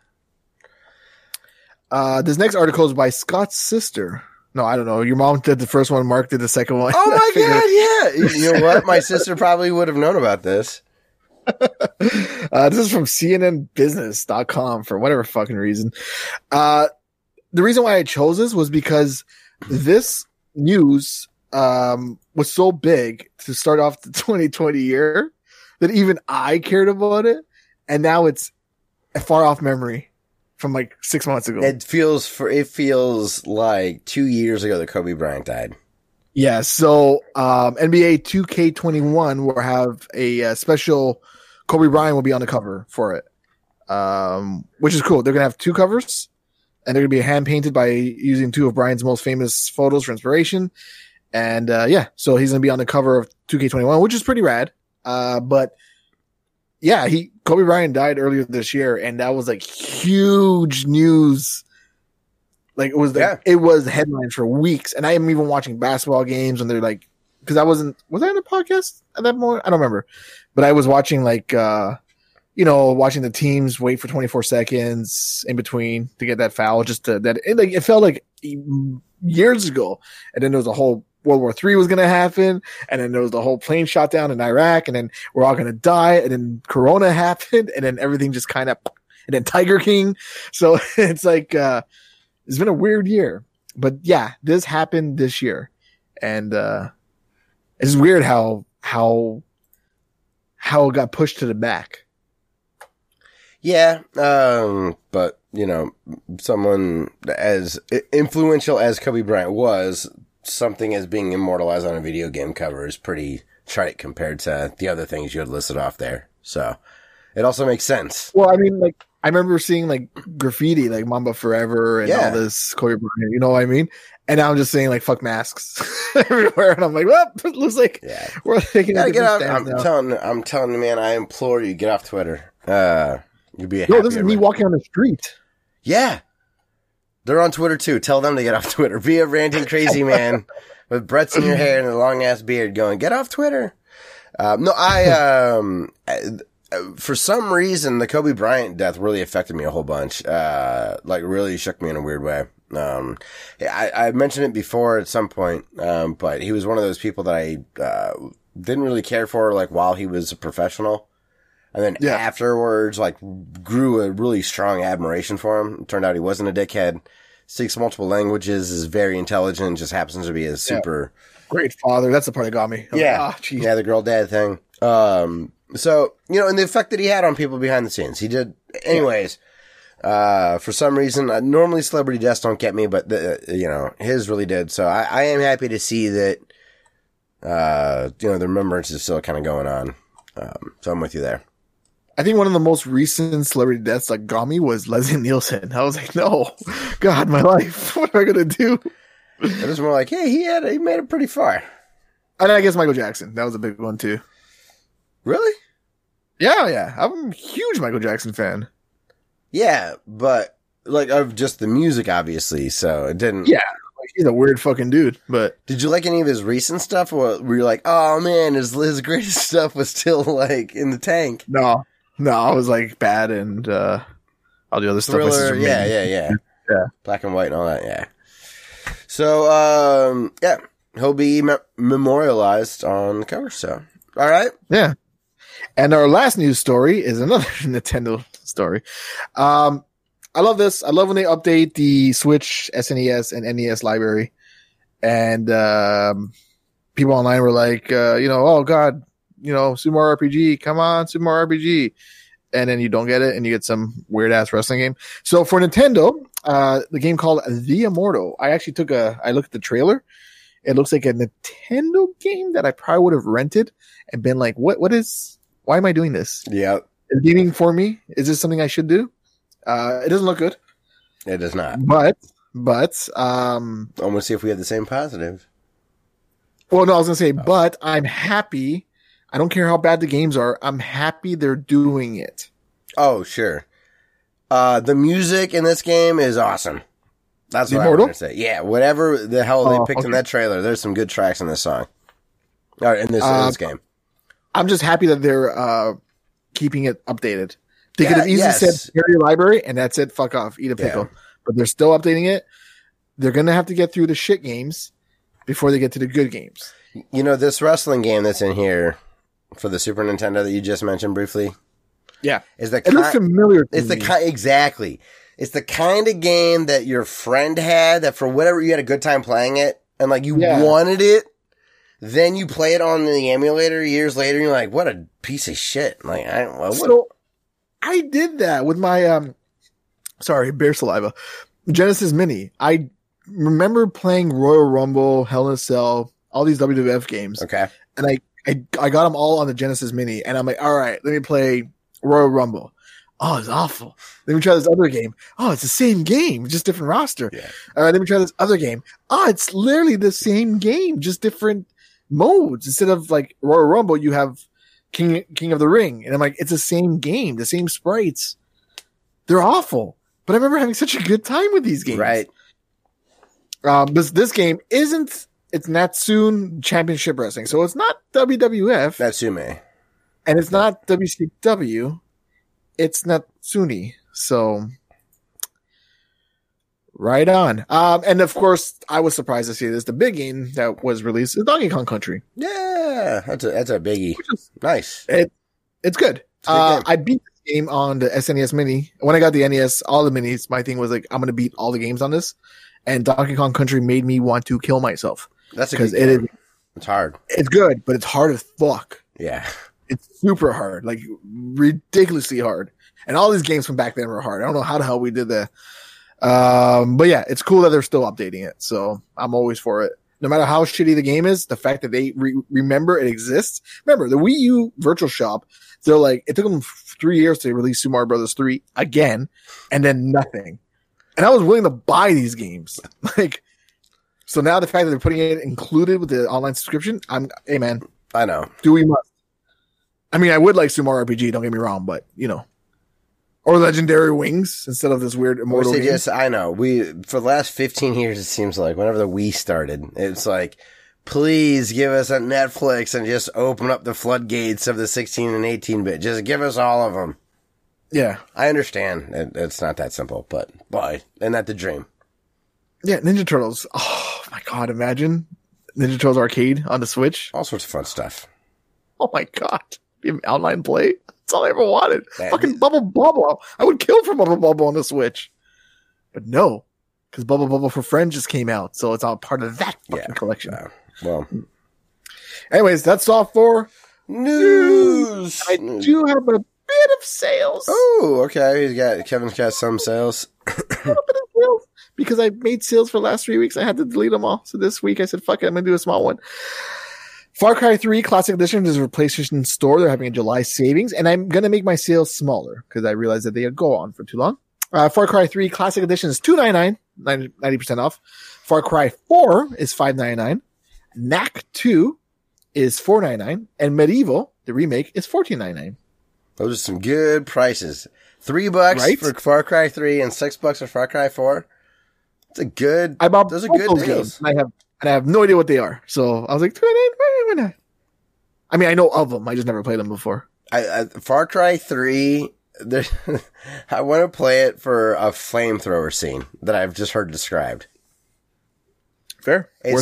This next article is by Scott's sister. No, I don't know. Your mom did the first one. Mark did the second one. Oh my god! Yeah, you know what? My sister probably would have known about this. This is from CNNBusiness.com for whatever fucking reason. The reason why I chose this was because this news was so big to start off the 2020 year that even I cared about it, and now it's a far off memory from like 6 months ago. It feels like 2 years ago that Kobe Bryant died. Yeah, so NBA 2K21 will have a special. Kobe Bryant will be on the cover for it, which is cool. They're going to have 2 covers, and they're going to be hand painted by using 2 of Bryant's most famous photos for inspiration. And so he's going to be on the cover of 2K21, which is pretty rad. But yeah, Kobe Bryant died earlier this year, and that was like huge news. Like it was headlines for weeks, and I am even watching basketball games, and they're like, because was I on a podcast at that moment? I don't remember, but I was watching watching the teams wait for 24 seconds in between to get that foul, it felt like years ago, and then there was a whole World War III was going to happen, and then there was the whole plane shot down in Iraq, and then we're all going to die, and then Corona happened, and then everything just kind of, and then Tiger King. So it's like it's been a weird year, but yeah, this happened this year, and it's weird how it got pushed to the back. Yeah, but someone as influential as Kobe Bryant was, something as being immortalized on a video game cover is pretty trite compared to the other things you had listed off there. So it also makes sense. Well, I mean, like I remember seeing like graffiti, like Mamba Forever and all this Kobe Bryant, you know what I mean? And I'm just saying like fuck masks everywhere, and I'm like, well, it looks like we're taking get off. I'm telling you, man, I implore you, get off Twitter. You'll be this is me walking on the street. Yeah. They're on Twitter too. Tell them to get off Twitter. Be a ranting crazy man with Brett's in your hair and a long ass beard going, get off Twitter. For some reason, the Kobe Bryant death really affected me a whole bunch. Really shook me in a weird way. I mentioned it before at some point, but he was one of those people that I didn't really care for, like, while he was a professional. And then afterwards, grew a really strong admiration for him. It turned out he wasn't a dickhead. Speaks multiple languages, is very intelligent, just happens to be a super... Great father. That's the part that got me. The girl dad thing. So, and the effect that he had on people behind the scenes. He did... Anyways, for some reason, normally celebrity deaths don't get me, but, his really did. So I am happy to see that, the remembrance is still kind of going on. So I'm with you there. I think one of the most recent celebrity deaths that got me was Leslie Nielsen. I was like, no, God, my life. What am I going to do? It was more like, hey, he made it pretty far. And I guess Michael Jackson. That was a big one too. Really? Yeah. I'm a huge Michael Jackson fan. Yeah, but of just the music, obviously. So it didn't. Yeah. He's a weird fucking dude, but... Did you like any of his recent stuff, or were you like, oh man, his greatest stuff was still, in the tank? No, I was bad, and all the other Thriller, stuff was yeah. Black and white and all that, yeah. So, he'll be memorialized on the cover, so. All right. Yeah. And our last news story is another Nintendo story. I love this. I love when they update the Switch, SNES, and NES library. And people online were like, oh, God, Super Mario RPG, come on, Super Mario RPG. and then you don't get it, and you get some weird ass wrestling game. So for Nintendo, the game called The Immortal. I actually I looked at the trailer. It looks like a Nintendo game that I probably would have rented and been like, why am I doing this? Yeah. Is gaming for me? Is this something I should do? It doesn't look good. It does not. But, I'm going to see if we have the same positive. well, no, I was going to say, but I'm happy. I don't care how bad the games are. I'm happy they're doing it. Oh, sure. The music in this game is awesome. That's what I Immortal? want to say. Yeah, whatever the hell they picked in okay. that trailer, there's some good tracks in this song. Or in this game. I'm just happy that they're keeping it updated. They could have easily yes. said carry your library and that's it. Fuck off, eat a pickle. Yeah. But they're still updating it. They're gonna have to get through the shit games before they get to the good games. You know, this wrestling game that's in here for the Super Nintendo that you just mentioned briefly. Yeah, Is the it looks familiar. To It's the me. exactly. It's the kind of game that your friend had that for whatever you had a good time playing it and like you wanted it. Then you play it on the emulator years later and you're like, what a piece of shit. Like, I did that with my bear saliva. Genesis Mini. I remember playing Royal Rumble, Hell in a Cell, all these WWF games. Okay. And I got them all on the Genesis Mini and I'm like, all right, let me play Royal Rumble. Oh, it's awful. Let me try this other game. Oh, it's the same game, just different roster. Yeah. All right, let me try this other game. Oh, it's literally the same game, just different modes. Instead of like Royal Rumble, you have King of the Ring. And I'm like, it's the same game, the same sprites. They're awful. But I remember having such a good time with these games. Right. This game it's Natsun Championship Wrestling. So it's not WWF. Natsume. And it's not WCW. It's Natsuni. So right on. And of course, I was surprised to see this. The big game that was released is Donkey Kong Country. Yeah. That's a biggie. Nice. It's good. It's a good game. I beat this game on the SNES Mini. When I got the NES, all the minis, my thing was like, I'm going to beat all the games on this. And Donkey Kong Country made me want to kill myself. That's a good game. It's hard. It's good, but it's hard as fuck. Yeah. It's super hard, like ridiculously hard. And all these games from back then were hard. I don't know how the hell we did that. But yeah, it's cool that they're still updating it. So I'm always for it. No matter how shitty the game is, the fact that they remember it exists. Remember, the Wii U Virtual Shop, they're like, it took them 3 years to release Super Mario Brothers 3 again, and then nothing. And I was willing to buy these games. Like, so now the fact that they're putting it included with the online subscription, hey man. I know. Do we must. I mean, I would like Super Mario RPG, don't get me wrong, but you know. Or Legendary Wings instead of this weird Immortal game. I know. For the last 15 years, it seems like, whenever the Wii started, it's like, please give us a Netflix and just open up the floodgates of the 16 and 18-bit. Just give us all of them. Yeah. I understand. It's not that simple, but boy, isn't that the dream? Yeah, Ninja Turtles. Oh my god, imagine Ninja Turtles Arcade on the Switch. All sorts of fun stuff. Oh my god. Online play. That's all I ever wanted. Man. Fucking Bubble Bobble. I would kill for Bubble Bobble on the Switch. But no, because Bubble Bobble for Friends just came out, so it's all part of that fucking collection. Well. Anyways, that's all for news. I do have a bit of sales. Oh, okay. Kevin's got some sales. A bit of sales. Because I made sales for the last 3 weeks, I had to delete them all. So this week I said, fuck it, I'm going to do a small one. Far Cry 3 Classic Edition is a PlayStation Store. They're having a July savings, and I'm going to make my sales smaller because I realized that they go on for too long. Far Cry 3 Classic Edition is $2.99, 90% off. Far Cry 4 is $5.99. Knack 2 is $4.99, and Medieval, the remake, is $14.99. Those are some good prices. $3 right? for Far Cry 3 and $6 for Far Cry 4. It's a good. I bought those are both good those deals. games, and I have no idea what they are. So I was like, why not? I mean, I know of them. I just never played them before. Far Cry 3, I want to play it for a flamethrower scene that I've just heard described. Fair. It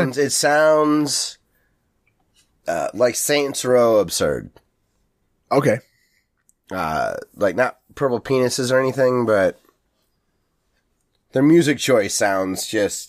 sounds like Saints Row absurd. Okay. Like not purple penises or anything, but their music choice sounds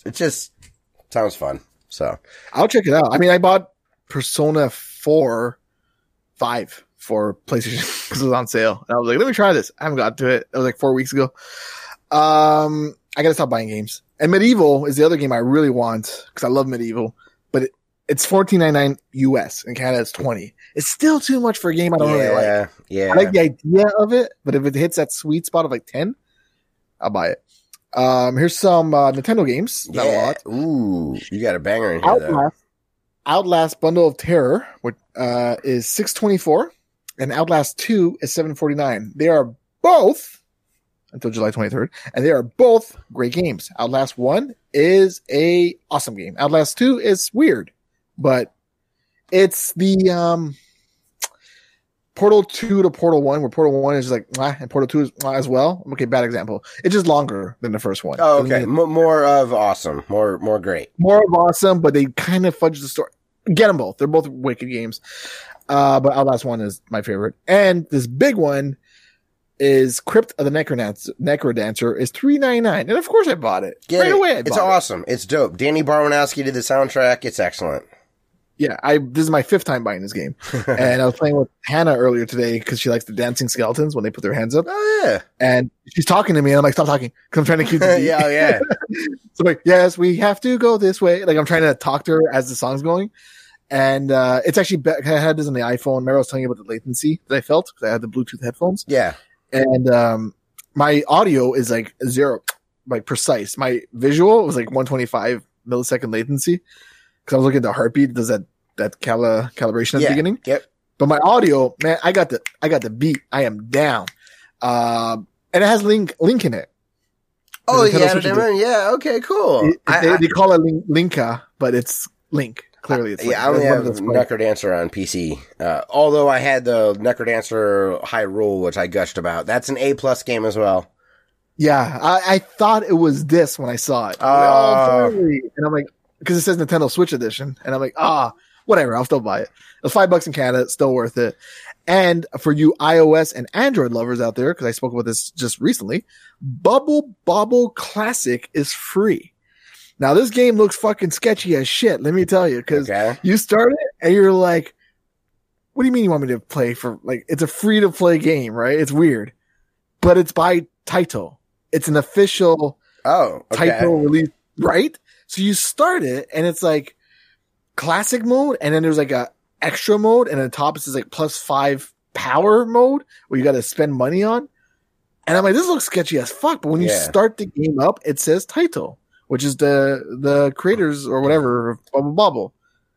sounds fun. So I'll check it out. I mean, I bought Persona 5 for PlayStation because it was on sale. And I was like, let me try this. I haven't got to it. It was like 4 weeks ago. I got to stop buying games. And Medieval is the other game I really want because I love Medieval. But it's $14.99 US. In Canada, it's $20. It's still too much for a game I don't really like. Yeah. I like the idea of it, but if it hits that sweet spot of like 10, I'll buy it. Here's some Nintendo games. Not a lot. Ooh, you got a banger in here, though. Outlast Bundle of Terror, which is $6.24, and Outlast 2 is $7.49. They are both until July 23rd, and they are both great games. Outlast 1 is a awesome game. Outlast 2 is weird, but it's the Portal 2 to Portal 1, where Portal 1 is just like, and Portal 2 is as well. Okay, bad example. It's just longer than the first one. Oh, okay. More of awesome. More great. More of awesome, but they kind of fudge the story. Get them both. They're both wicked games. But Outlast 1 is my favorite. And this big one is Crypt of the Necrodancer is $3.99. And of course I bought it. Right away. It's awesome. It's dope. Danny Barwanowski did the soundtrack. It's excellent. Yeah, this is my 5th time buying this game. And I was playing with Hannah earlier today because she likes the dancing skeletons when they put their hands up. Oh, yeah. And she's talking to me, and I'm like, stop talking, because I'm trying to keep the beat. Yeah. So I'm like, yes, we have to go this way. Like, I'm trying to talk to her as the song's going. And it's actually, I had this on the iPhone. Remember I was telling you about the latency that I felt because I had the Bluetooth headphones? Yeah. And my audio is like 0, like precise. My visual was like 125 millisecond latency. Because I was looking at the heartbeat, does that calibration at the beginning? Yep. But my audio, man, I got the beat. I am down. And it has Link in it. Oh, yeah. Okay, cool. They call it Linka, but it's Link. Clearly, it's I only have Necrodancer on PC. Although I had the Necrodancer Hyrule, which I gushed about. That's an A+ game as well. Yeah, I thought it was this when I saw it. Finally. And I'm like, because it says Nintendo Switch Edition, and I'm like, whatever, I'll still buy it. It was $5 in Canada, it's still worth it. And for you iOS and Android lovers out there, because I spoke about this just recently, Bubble Bobble Classic is free. Now, this game looks fucking sketchy as shit, let me tell you, because you start it, and you're like, what do you mean you want me to play for, like, it's a free-to-play game, right? It's weird. But it's by Taito. It's an official Taito release, right? So you start it, and it's like classic mode, and then there's like a extra mode, and on top it says like +5 power mode, where you got to spend money on. And I'm like, this looks sketchy as fuck. But when you start the game up, it says Taito, which is the creators or whatever of Bubble Bobble.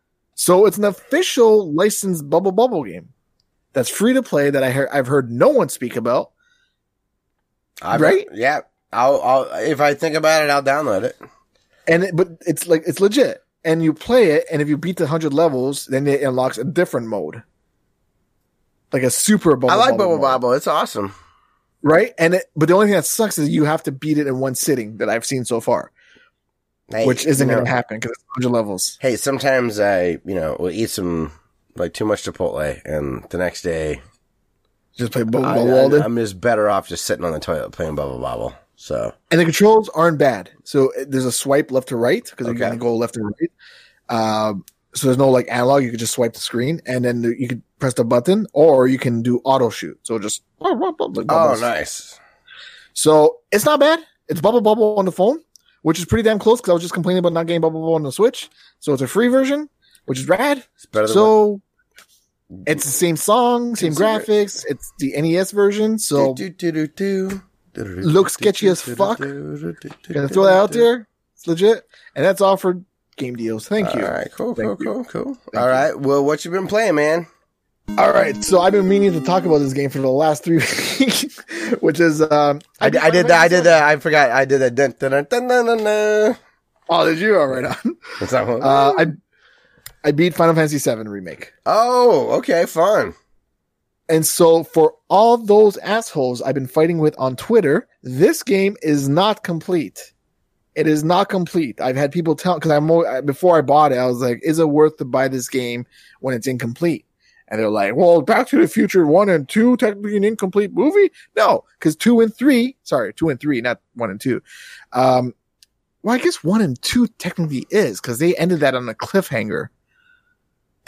So it's an official licensed Bubble Bobble game that's free to play that I've heard no one speak about. Right? Yeah. I'll if I think about it, I'll download it. But it's legit. And you play it, and if you beat the 100 levels, then it unlocks a different mode. Like a super Bubble Bobble. I like Bubble Bobble. It's awesome. Right? But the only thing that sucks is you have to beat it in one sitting that I've seen so far. Hey, which isn't going to happen because it's 100 levels. Hey, sometimes I, will eat some, like, too much Chipotle, and the next day... Just play Bubble Bobble all day? I'm just better off just sitting on the toilet playing Bubble Bobble. So, and the controls aren't bad. So there's a swipe left to right because you can go left and right. So there's no like analog. You could just swipe the screen, and then you could press the button, or you can do auto shoot. So just nice. So it's not bad. It's Bubble Bobble on the phone, which is pretty damn close because I was just complaining about not getting Bubble Bobble on the Switch. So it's a free version, which is rad. It's better than it's the same song, same graphics. It's the NES version. So. Looks sketchy as fuck. Gonna throw that out there. It's legit. And that's all for game deals. Thank you. All right, cool. All right. Well, what you been playing, man? All right. So I've been meaning to talk about this game for the last 3 weeks, which is I did that. I forgot. I did that. Dun, dun, dun, dun, dun, dun. Oh, did you? All right on. What's that one? I beat Final Fantasy VII Remake. Oh, okay, fun. And so for all those assholes I've been fighting with on Twitter, this game is not complete. It is not complete. I've had people tell, because before I bought it, I was like, is it worth to buy this game when it's incomplete? And they're like, well, Back to the Future 1 and 2, technically an incomplete movie? No, because 2 and 3, not 1 and 2. Well, I guess 1 and 2 technically is, because they ended that on a cliffhanger.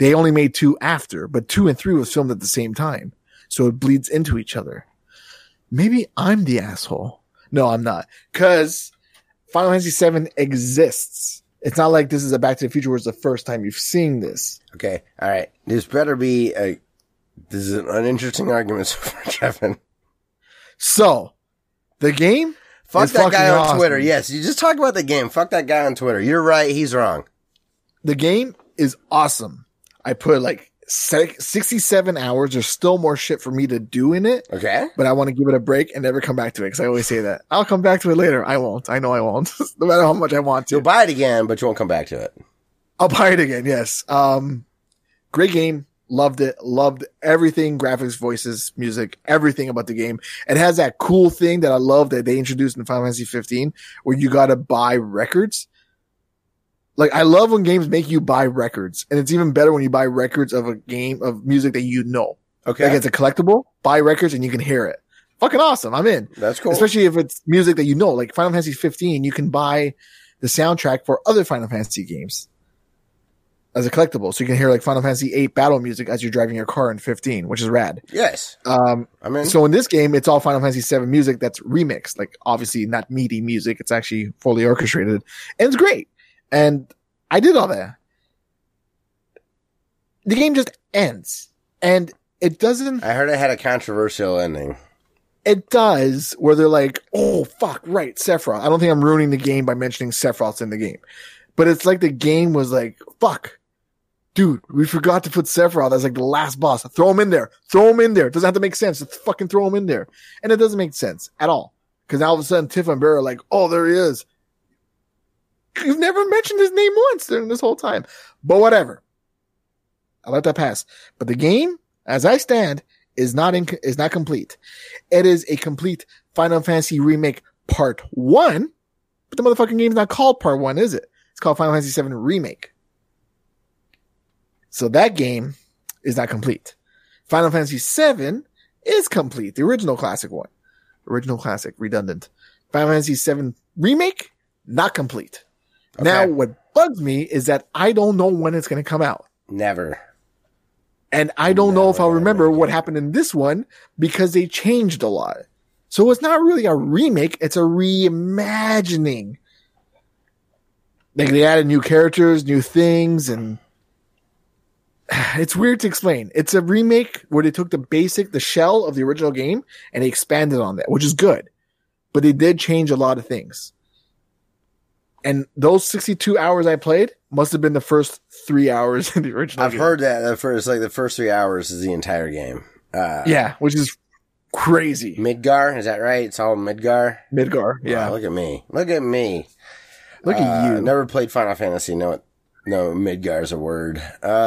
They only made 2 after, but 2 and 3 was filmed at the same time. So it bleeds into each other. Maybe I'm the asshole. No, I'm not. Because Final Fantasy VII exists. It's not like this is a Back to the Future where it's the first time you've seen this. Okay, all right. This better be a... This is an uninteresting argument so far, Kevin. So, the game... Fuck is that guy on awesome. Twitter. Yes, you just talk about the game. Fuck that guy on Twitter. You're right. He's wrong. The game is awesome. I put like 67 hours. There's still more shit for me to do in it. Okay. But I want to give it a break and never come back to it because I always say that. I'll come back to it later. I won't. I know I won't. No matter how much I want to. You'll buy it again, but you won't come back to it. I'll buy it again, yes. Great game. Loved it. Loved everything. Graphics, voices, music, everything about the game. It has that cool thing that I love that they introduced in Final Fantasy 15 where you got to buy records. Like, I love when games make you buy records. And it's even better when you buy records of a game of music that you know. Okay. Like, it's a collectible. Buy records and you can hear it. Fucking awesome. I'm in. That's cool. Especially if it's music that you know. Like Final Fantasy 15, you can buy the soundtrack for other Final Fantasy games as a collectible. So you can hear like Final Fantasy 8 battle music as you're driving your car in 15, which is rad. Yes. I'm in. So in this game, it's all Final Fantasy 7 music that's remixed. Like obviously not MIDI music. It's actually fully orchestrated and it's great. And I did all that. The game just ends and it doesn't. I heard it had a controversial ending. It does, where they're like, oh, fuck, right, Sephiroth. I don't think I'm ruining the game by mentioning Sephiroth's in the game. But it's like the game was like, fuck, dude, we forgot to put Sephiroth as like the last boss. Throw him in there. Throw him in there. It doesn't have to make sense. Just fucking throw him in there. And it doesn't make sense at all. Because now all of a sudden, Tifa and Barra are like, oh, there he is. You've never mentioned his name once during this whole time. But whatever. I let that pass. But the game, as I stand, is not complete. It is a complete Final Fantasy Remake Part 1, but the motherfucking game's not called Part 1, is it? It's called Final Fantasy 7 Remake. So that game is not complete. Final Fantasy 7 is complete, the original classic one. Original classic, redundant. Final Fantasy 7 Remake, not complete. Okay. Now, what bugs me is that I don't know when it's going to come out. Never. And I don't know if I'll remember what happened in this one because they changed a lot. So it's not really a remake. It's a reimagining. Like they added new characters, new things, and it's weird to explain. It's a remake where they took the shell of the original game and they expanded on that, which is good. But they did change a lot of things. And those 62 hours I played must have been the first 3 hours in the original game. I've heard that the first 3 hours is the entire game. Yeah, which is crazy. Midgar, is that right? It's all Midgar? Midgar, yeah. Wow, look at me. Look at me. Look at you. Never played Final Fantasy. No, Midgar is a word.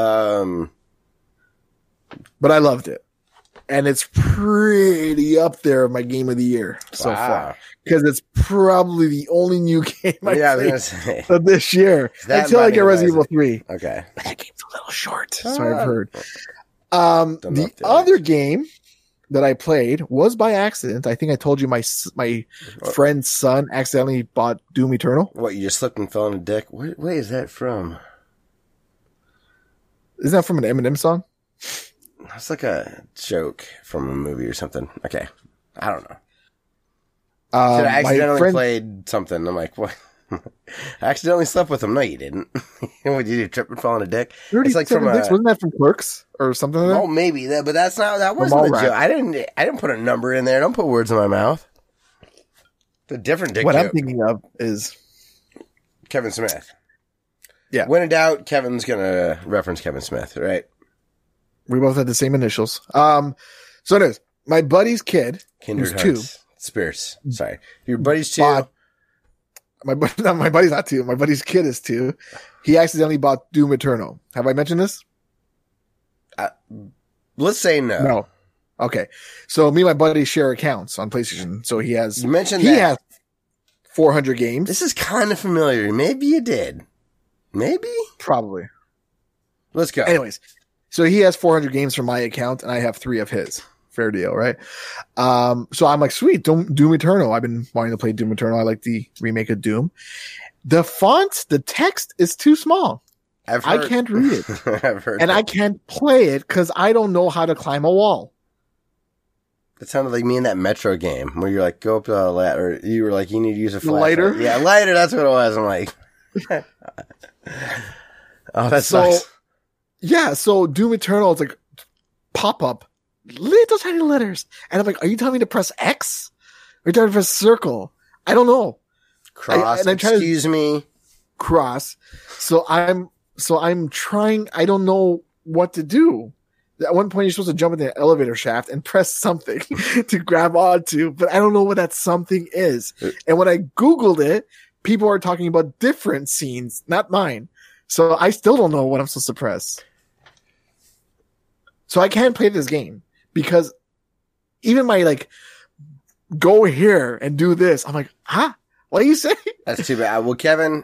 But I loved it. And it's pretty up there my game of the year so far. Because it's probably the only new game I played of this year. Until I get Resident Evil 3. Okay. But that game's a little short, so I've heard. The other game that I played was by accident. I think I told you my friend's son accidentally bought Doom Eternal. What, you just slipped and fell on a dick? Where is that from? Isn't that from an Eminem song? It's like a joke from a movie or something. Okay. I don't know. I accidentally played something. I'm like, what? I accidentally slept with him. No, you didn't. What did you do? Trip and fall on a dick? It's like from wasn't that from Clerks or something like that? Oh, maybe that, but that wasn't a joke. I didn't put a number in there. Don't put words in my mouth. It's a different dick What joke. I'm thinking of is Kevin Smith. Yeah. When in doubt, Kevin's gonna reference Kevin Smith, right? We both had the same initials. So anyways, my buddy's kid, Kindred who's Hearts. 2. Spears. Sorry. Your buddy's 2. My buddy's not 2. My buddy's kid is 2. He accidentally bought Doom Eternal. Have I mentioned this? Let's say no. No. Okay. So me and my buddy share accounts on PlayStation. So he has. You mentioned he that. has 400 games. This is kind of familiar. Maybe you did. Maybe? Probably. Let's go. Anyways, so he has 400 games from my account, and I have 3 of his. Fair deal, right? So I'm like, sweet, Doom Eternal. I've been wanting to play Doom Eternal. I like the remake of Doom. The font, the text is too small. I can't read it. I've heard And that. I can't play it because I don't know how to climb a wall. That sounded like me in that Metro game where you're like, go up to a ladder. You were like, you need to use a flashlight. Lighter? Yeah, lighter. That's what it was. I'm like, oh, that sucks. Yeah, so Doom Eternal, it's like pop up, little tiny letters. And I'm like, are you telling me to press X? Or are you telling me to press circle? I don't know. Cross. and I'm trying to- Excuse me. Cross. So I'm trying, I don't know what to do. At one point, you're supposed to jump in the elevator shaft and press something to grab onto, but I don't know what that something is. And when I Googled it, people are talking about different scenes, not mine. So I still don't know what I'm supposed to press. So I can't play this game because even my like, go here and do this. I'm like, huh? What do you say? That's too bad. Well, Kevin,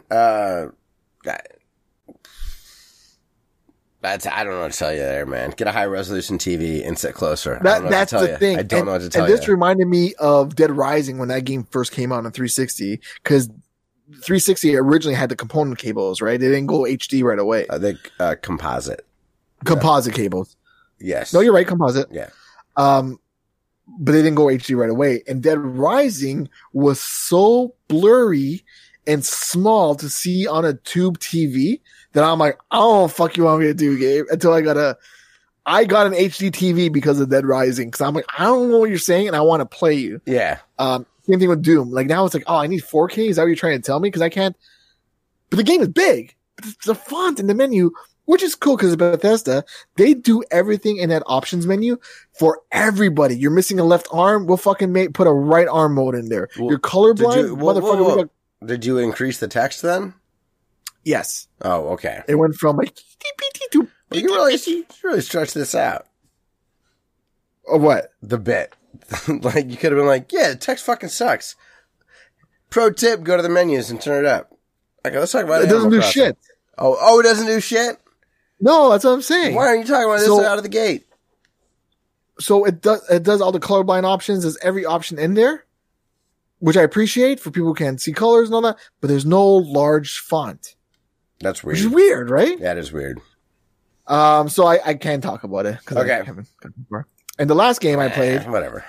I don't know what to tell you there, man. Get a high resolution TV and sit closer. That's the thing. I don't know what to tell you. And this reminded me of Dead Rising when that game first came out on 360, because 360 originally had the component cables, right? They didn't go HD right away. The composite. Composite cables. Yes. No, you're right, composite. Yeah. But they didn't go HD right away. And Dead Rising was so blurry and small to see on a tube TV that I'm like, I don't know what the fuck you want me to do, Gabe, until I got an HD TV because of Dead Rising. Cause I'm like, I don't know what you're saying and I want to play you. Yeah. Same thing with Doom. Like now it's like, oh, I need 4K. Is that what you're trying to tell me? Cause I can't, but the game is big. But the font in the menu, which is cool because of Bethesda, they do everything in that options menu for everybody. You're missing a left arm. We'll fucking put a right arm mode in there. Well, you're colorblind. Motherfucker. Did you increase the text then? Yes. Oh, okay. It went from like You really stretched this out. Or what? The bit. Like, you could have been like, yeah, the text fucking sucks. Pro tip, go to the menus and turn it up. Okay, let's talk about it. It doesn't Animal do Crossing. shit. Oh, it doesn't do shit? No, that's what I'm saying. Why aren't you talking about this out of the gate? So it does all the colorblind options. There's every option in there, which I appreciate for people who can't see colors and all that, but there's no large font. That's weird. Which is weird, right? That is weird. So I can talk about it. Okay. I haven't gotten far. And the last game I played. Whatever.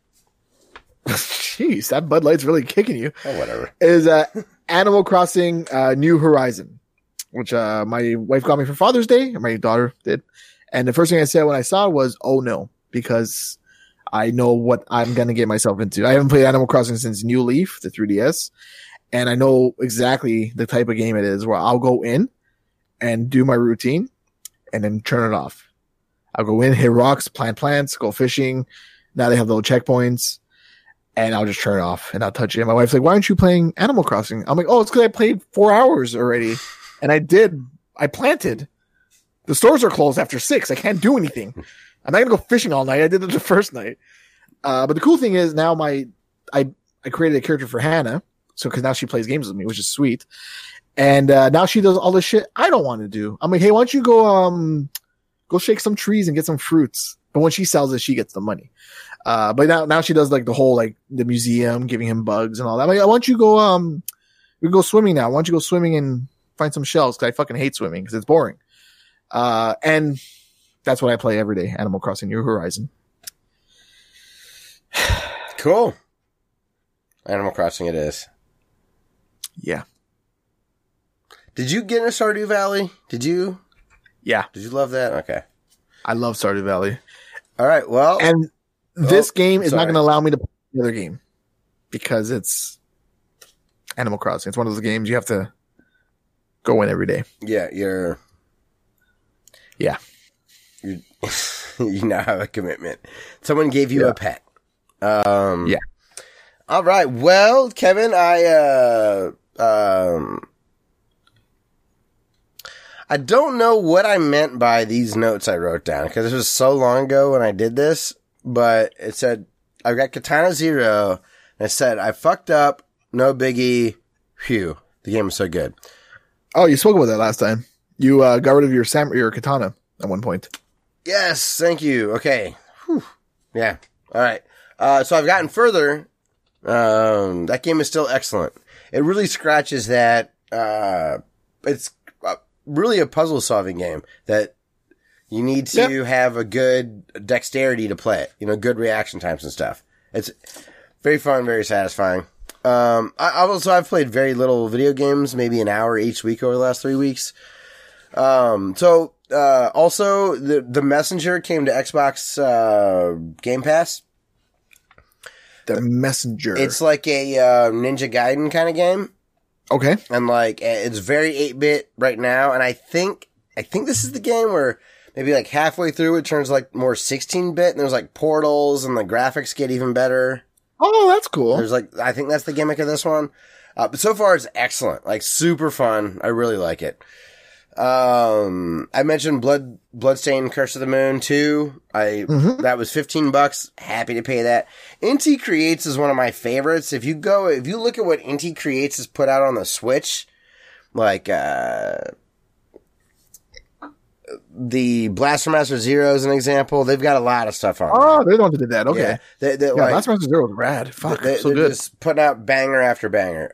Jeez, that Bud Light's really kicking you. Oh, whatever. Is Animal Crossing New Horizon, which my wife got me for Father's Day, and my daughter did. And the first thing I said when I saw it was, oh no, because I know what I'm going to get myself into. I haven't played Animal Crossing since New Leaf, the 3DS. And I know exactly the type of game it is where I'll go in and do my routine and then turn it off. I'll go in, hit rocks, plant plants, go fishing. Now they have little checkpoints and I'll just turn it off and I'll touch it. My wife's like, why aren't you playing Animal Crossing? I'm like, oh, it's because I played 4 hours already. And I planted. The stores are closed after 6. I can't do anything. I'm not going to go fishing all night. I did it the first night. But the cool thing is now I created a character for Hannah. So, cause now she plays games with me, which is sweet. And, now she does all the shit I don't want to do. I'm like, hey, why don't you go shake some trees and get some fruits. But when she sells it, she gets the money. But now she does like the whole, like the museum, giving him bugs and all that. I'm like, why don't you go, we go swimming now. Why don't you go swimming and find some shells? Cause I fucking hate swimming cause it's boring. And that's what I play every day. Animal Crossing New Horizon. Cool. Animal Crossing it is. Yeah. Did you get into Stardew Valley? Did you? Yeah. Did you love that? Okay. I love Stardew Valley. All right. Well, and this game is not sorry. going to allow me to play the other game because it's Animal Crossing. It's one of those games you have to go in every day. yeah, you now have a commitment. Someone gave you a pet. Yeah. All right. Well, Kevin, I don't know what I meant by these notes I wrote down because this was so long ago when I did this, but it said, I got Katana Zero and it said, I fucked up. No biggie. Phew. The game was so good. Oh, you spoke about that last time. You got rid of your katana at one point. Yes. Thank you. Okay. Whew. Yeah. All right. So I've gotten further. That game is still excellent. It really scratches that, it's really a puzzle solving game that you need to have a good dexterity to play it. Good reaction times and stuff. It's very fun, very satisfying. I've played very little video games, maybe an hour each week over the last 3 weeks. Also, the Messenger came to Xbox Game Pass. The Messenger. It's like a Ninja Gaiden kind of game. Okay. And it's very 8-bit right now, and I think this is the game where maybe halfway through it turns more 16-bit, and there's portals, and the graphics get even better. Oh, that's cool. There's I think that's the gimmick of this one. But so far it's excellent. Super fun. I really like it. I mentioned Bloodstained Curse of the Moon 2. That was $15. Happy to pay that. Inti Creates is one of my favorites. If you look at what Inti Creates has put out on the Switch, the Blaster Master Zero is an example. They've got a lot of stuff on. Oh, they're the ones that did that. Okay. Yeah, Blaster Master Zero was rad. Fuck, they're good. Just putting out banger after banger.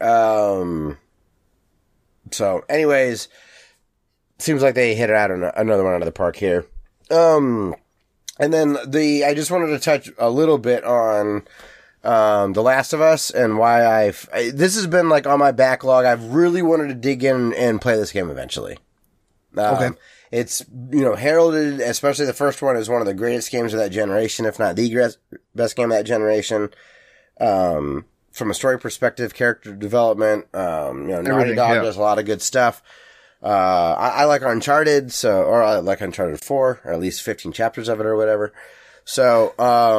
So anyways, seems like they hit it out another one out of the park here. And then I just wanted to touch a little bit on The Last of Us and why this has been on my backlog. I've really wanted to dig in and play this game eventually. Okay. It's, heralded, especially the first one, as one of the greatest games of that generation, if not the best game of that generation. From a story perspective, character development, Naughty Dog does a lot of good stuff. I like Uncharted, or I like Uncharted 4, or at least 15 chapters of it or whatever. So,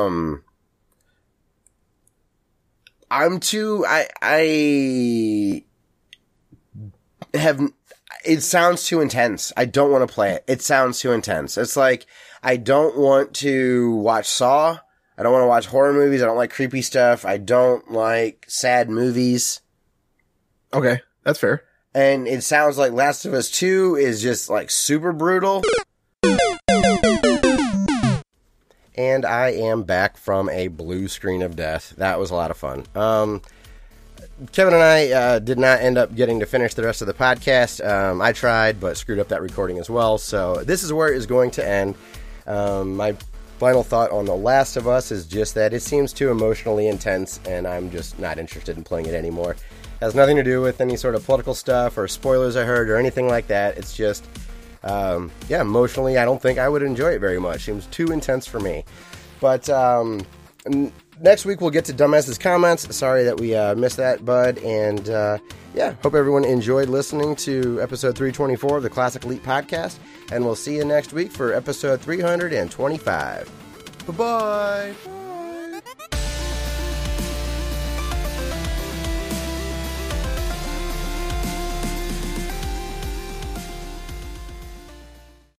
it sounds too intense. I don't want to play it. It sounds too intense. It's I don't want to watch Saw. I don't want to watch horror movies. I don't like creepy stuff. I don't like sad movies. Okay, that's fair. And it sounds like Last of Us 2 is just super brutal. And I am back from a blue screen of death. That was a lot of fun. Kevin and I did not end up getting to finish the rest of the podcast. I tried, but screwed up that recording as well. So this is where it is going to end. My final thought on The Last of Us is just that it seems too emotionally intense, and I'm just not interested in playing it anymore. It has nothing to do with any sort of political stuff or spoilers I heard or anything like that. It's just, emotionally, I don't think I would enjoy it very much. Seems too intense for me. But next week we'll get to Dumbass's comments. Sorry that we missed that, bud. And hope everyone enjoyed listening to episode 324 of the Classic Elite Podcast. And we'll see you next week for episode 325. Bye-bye.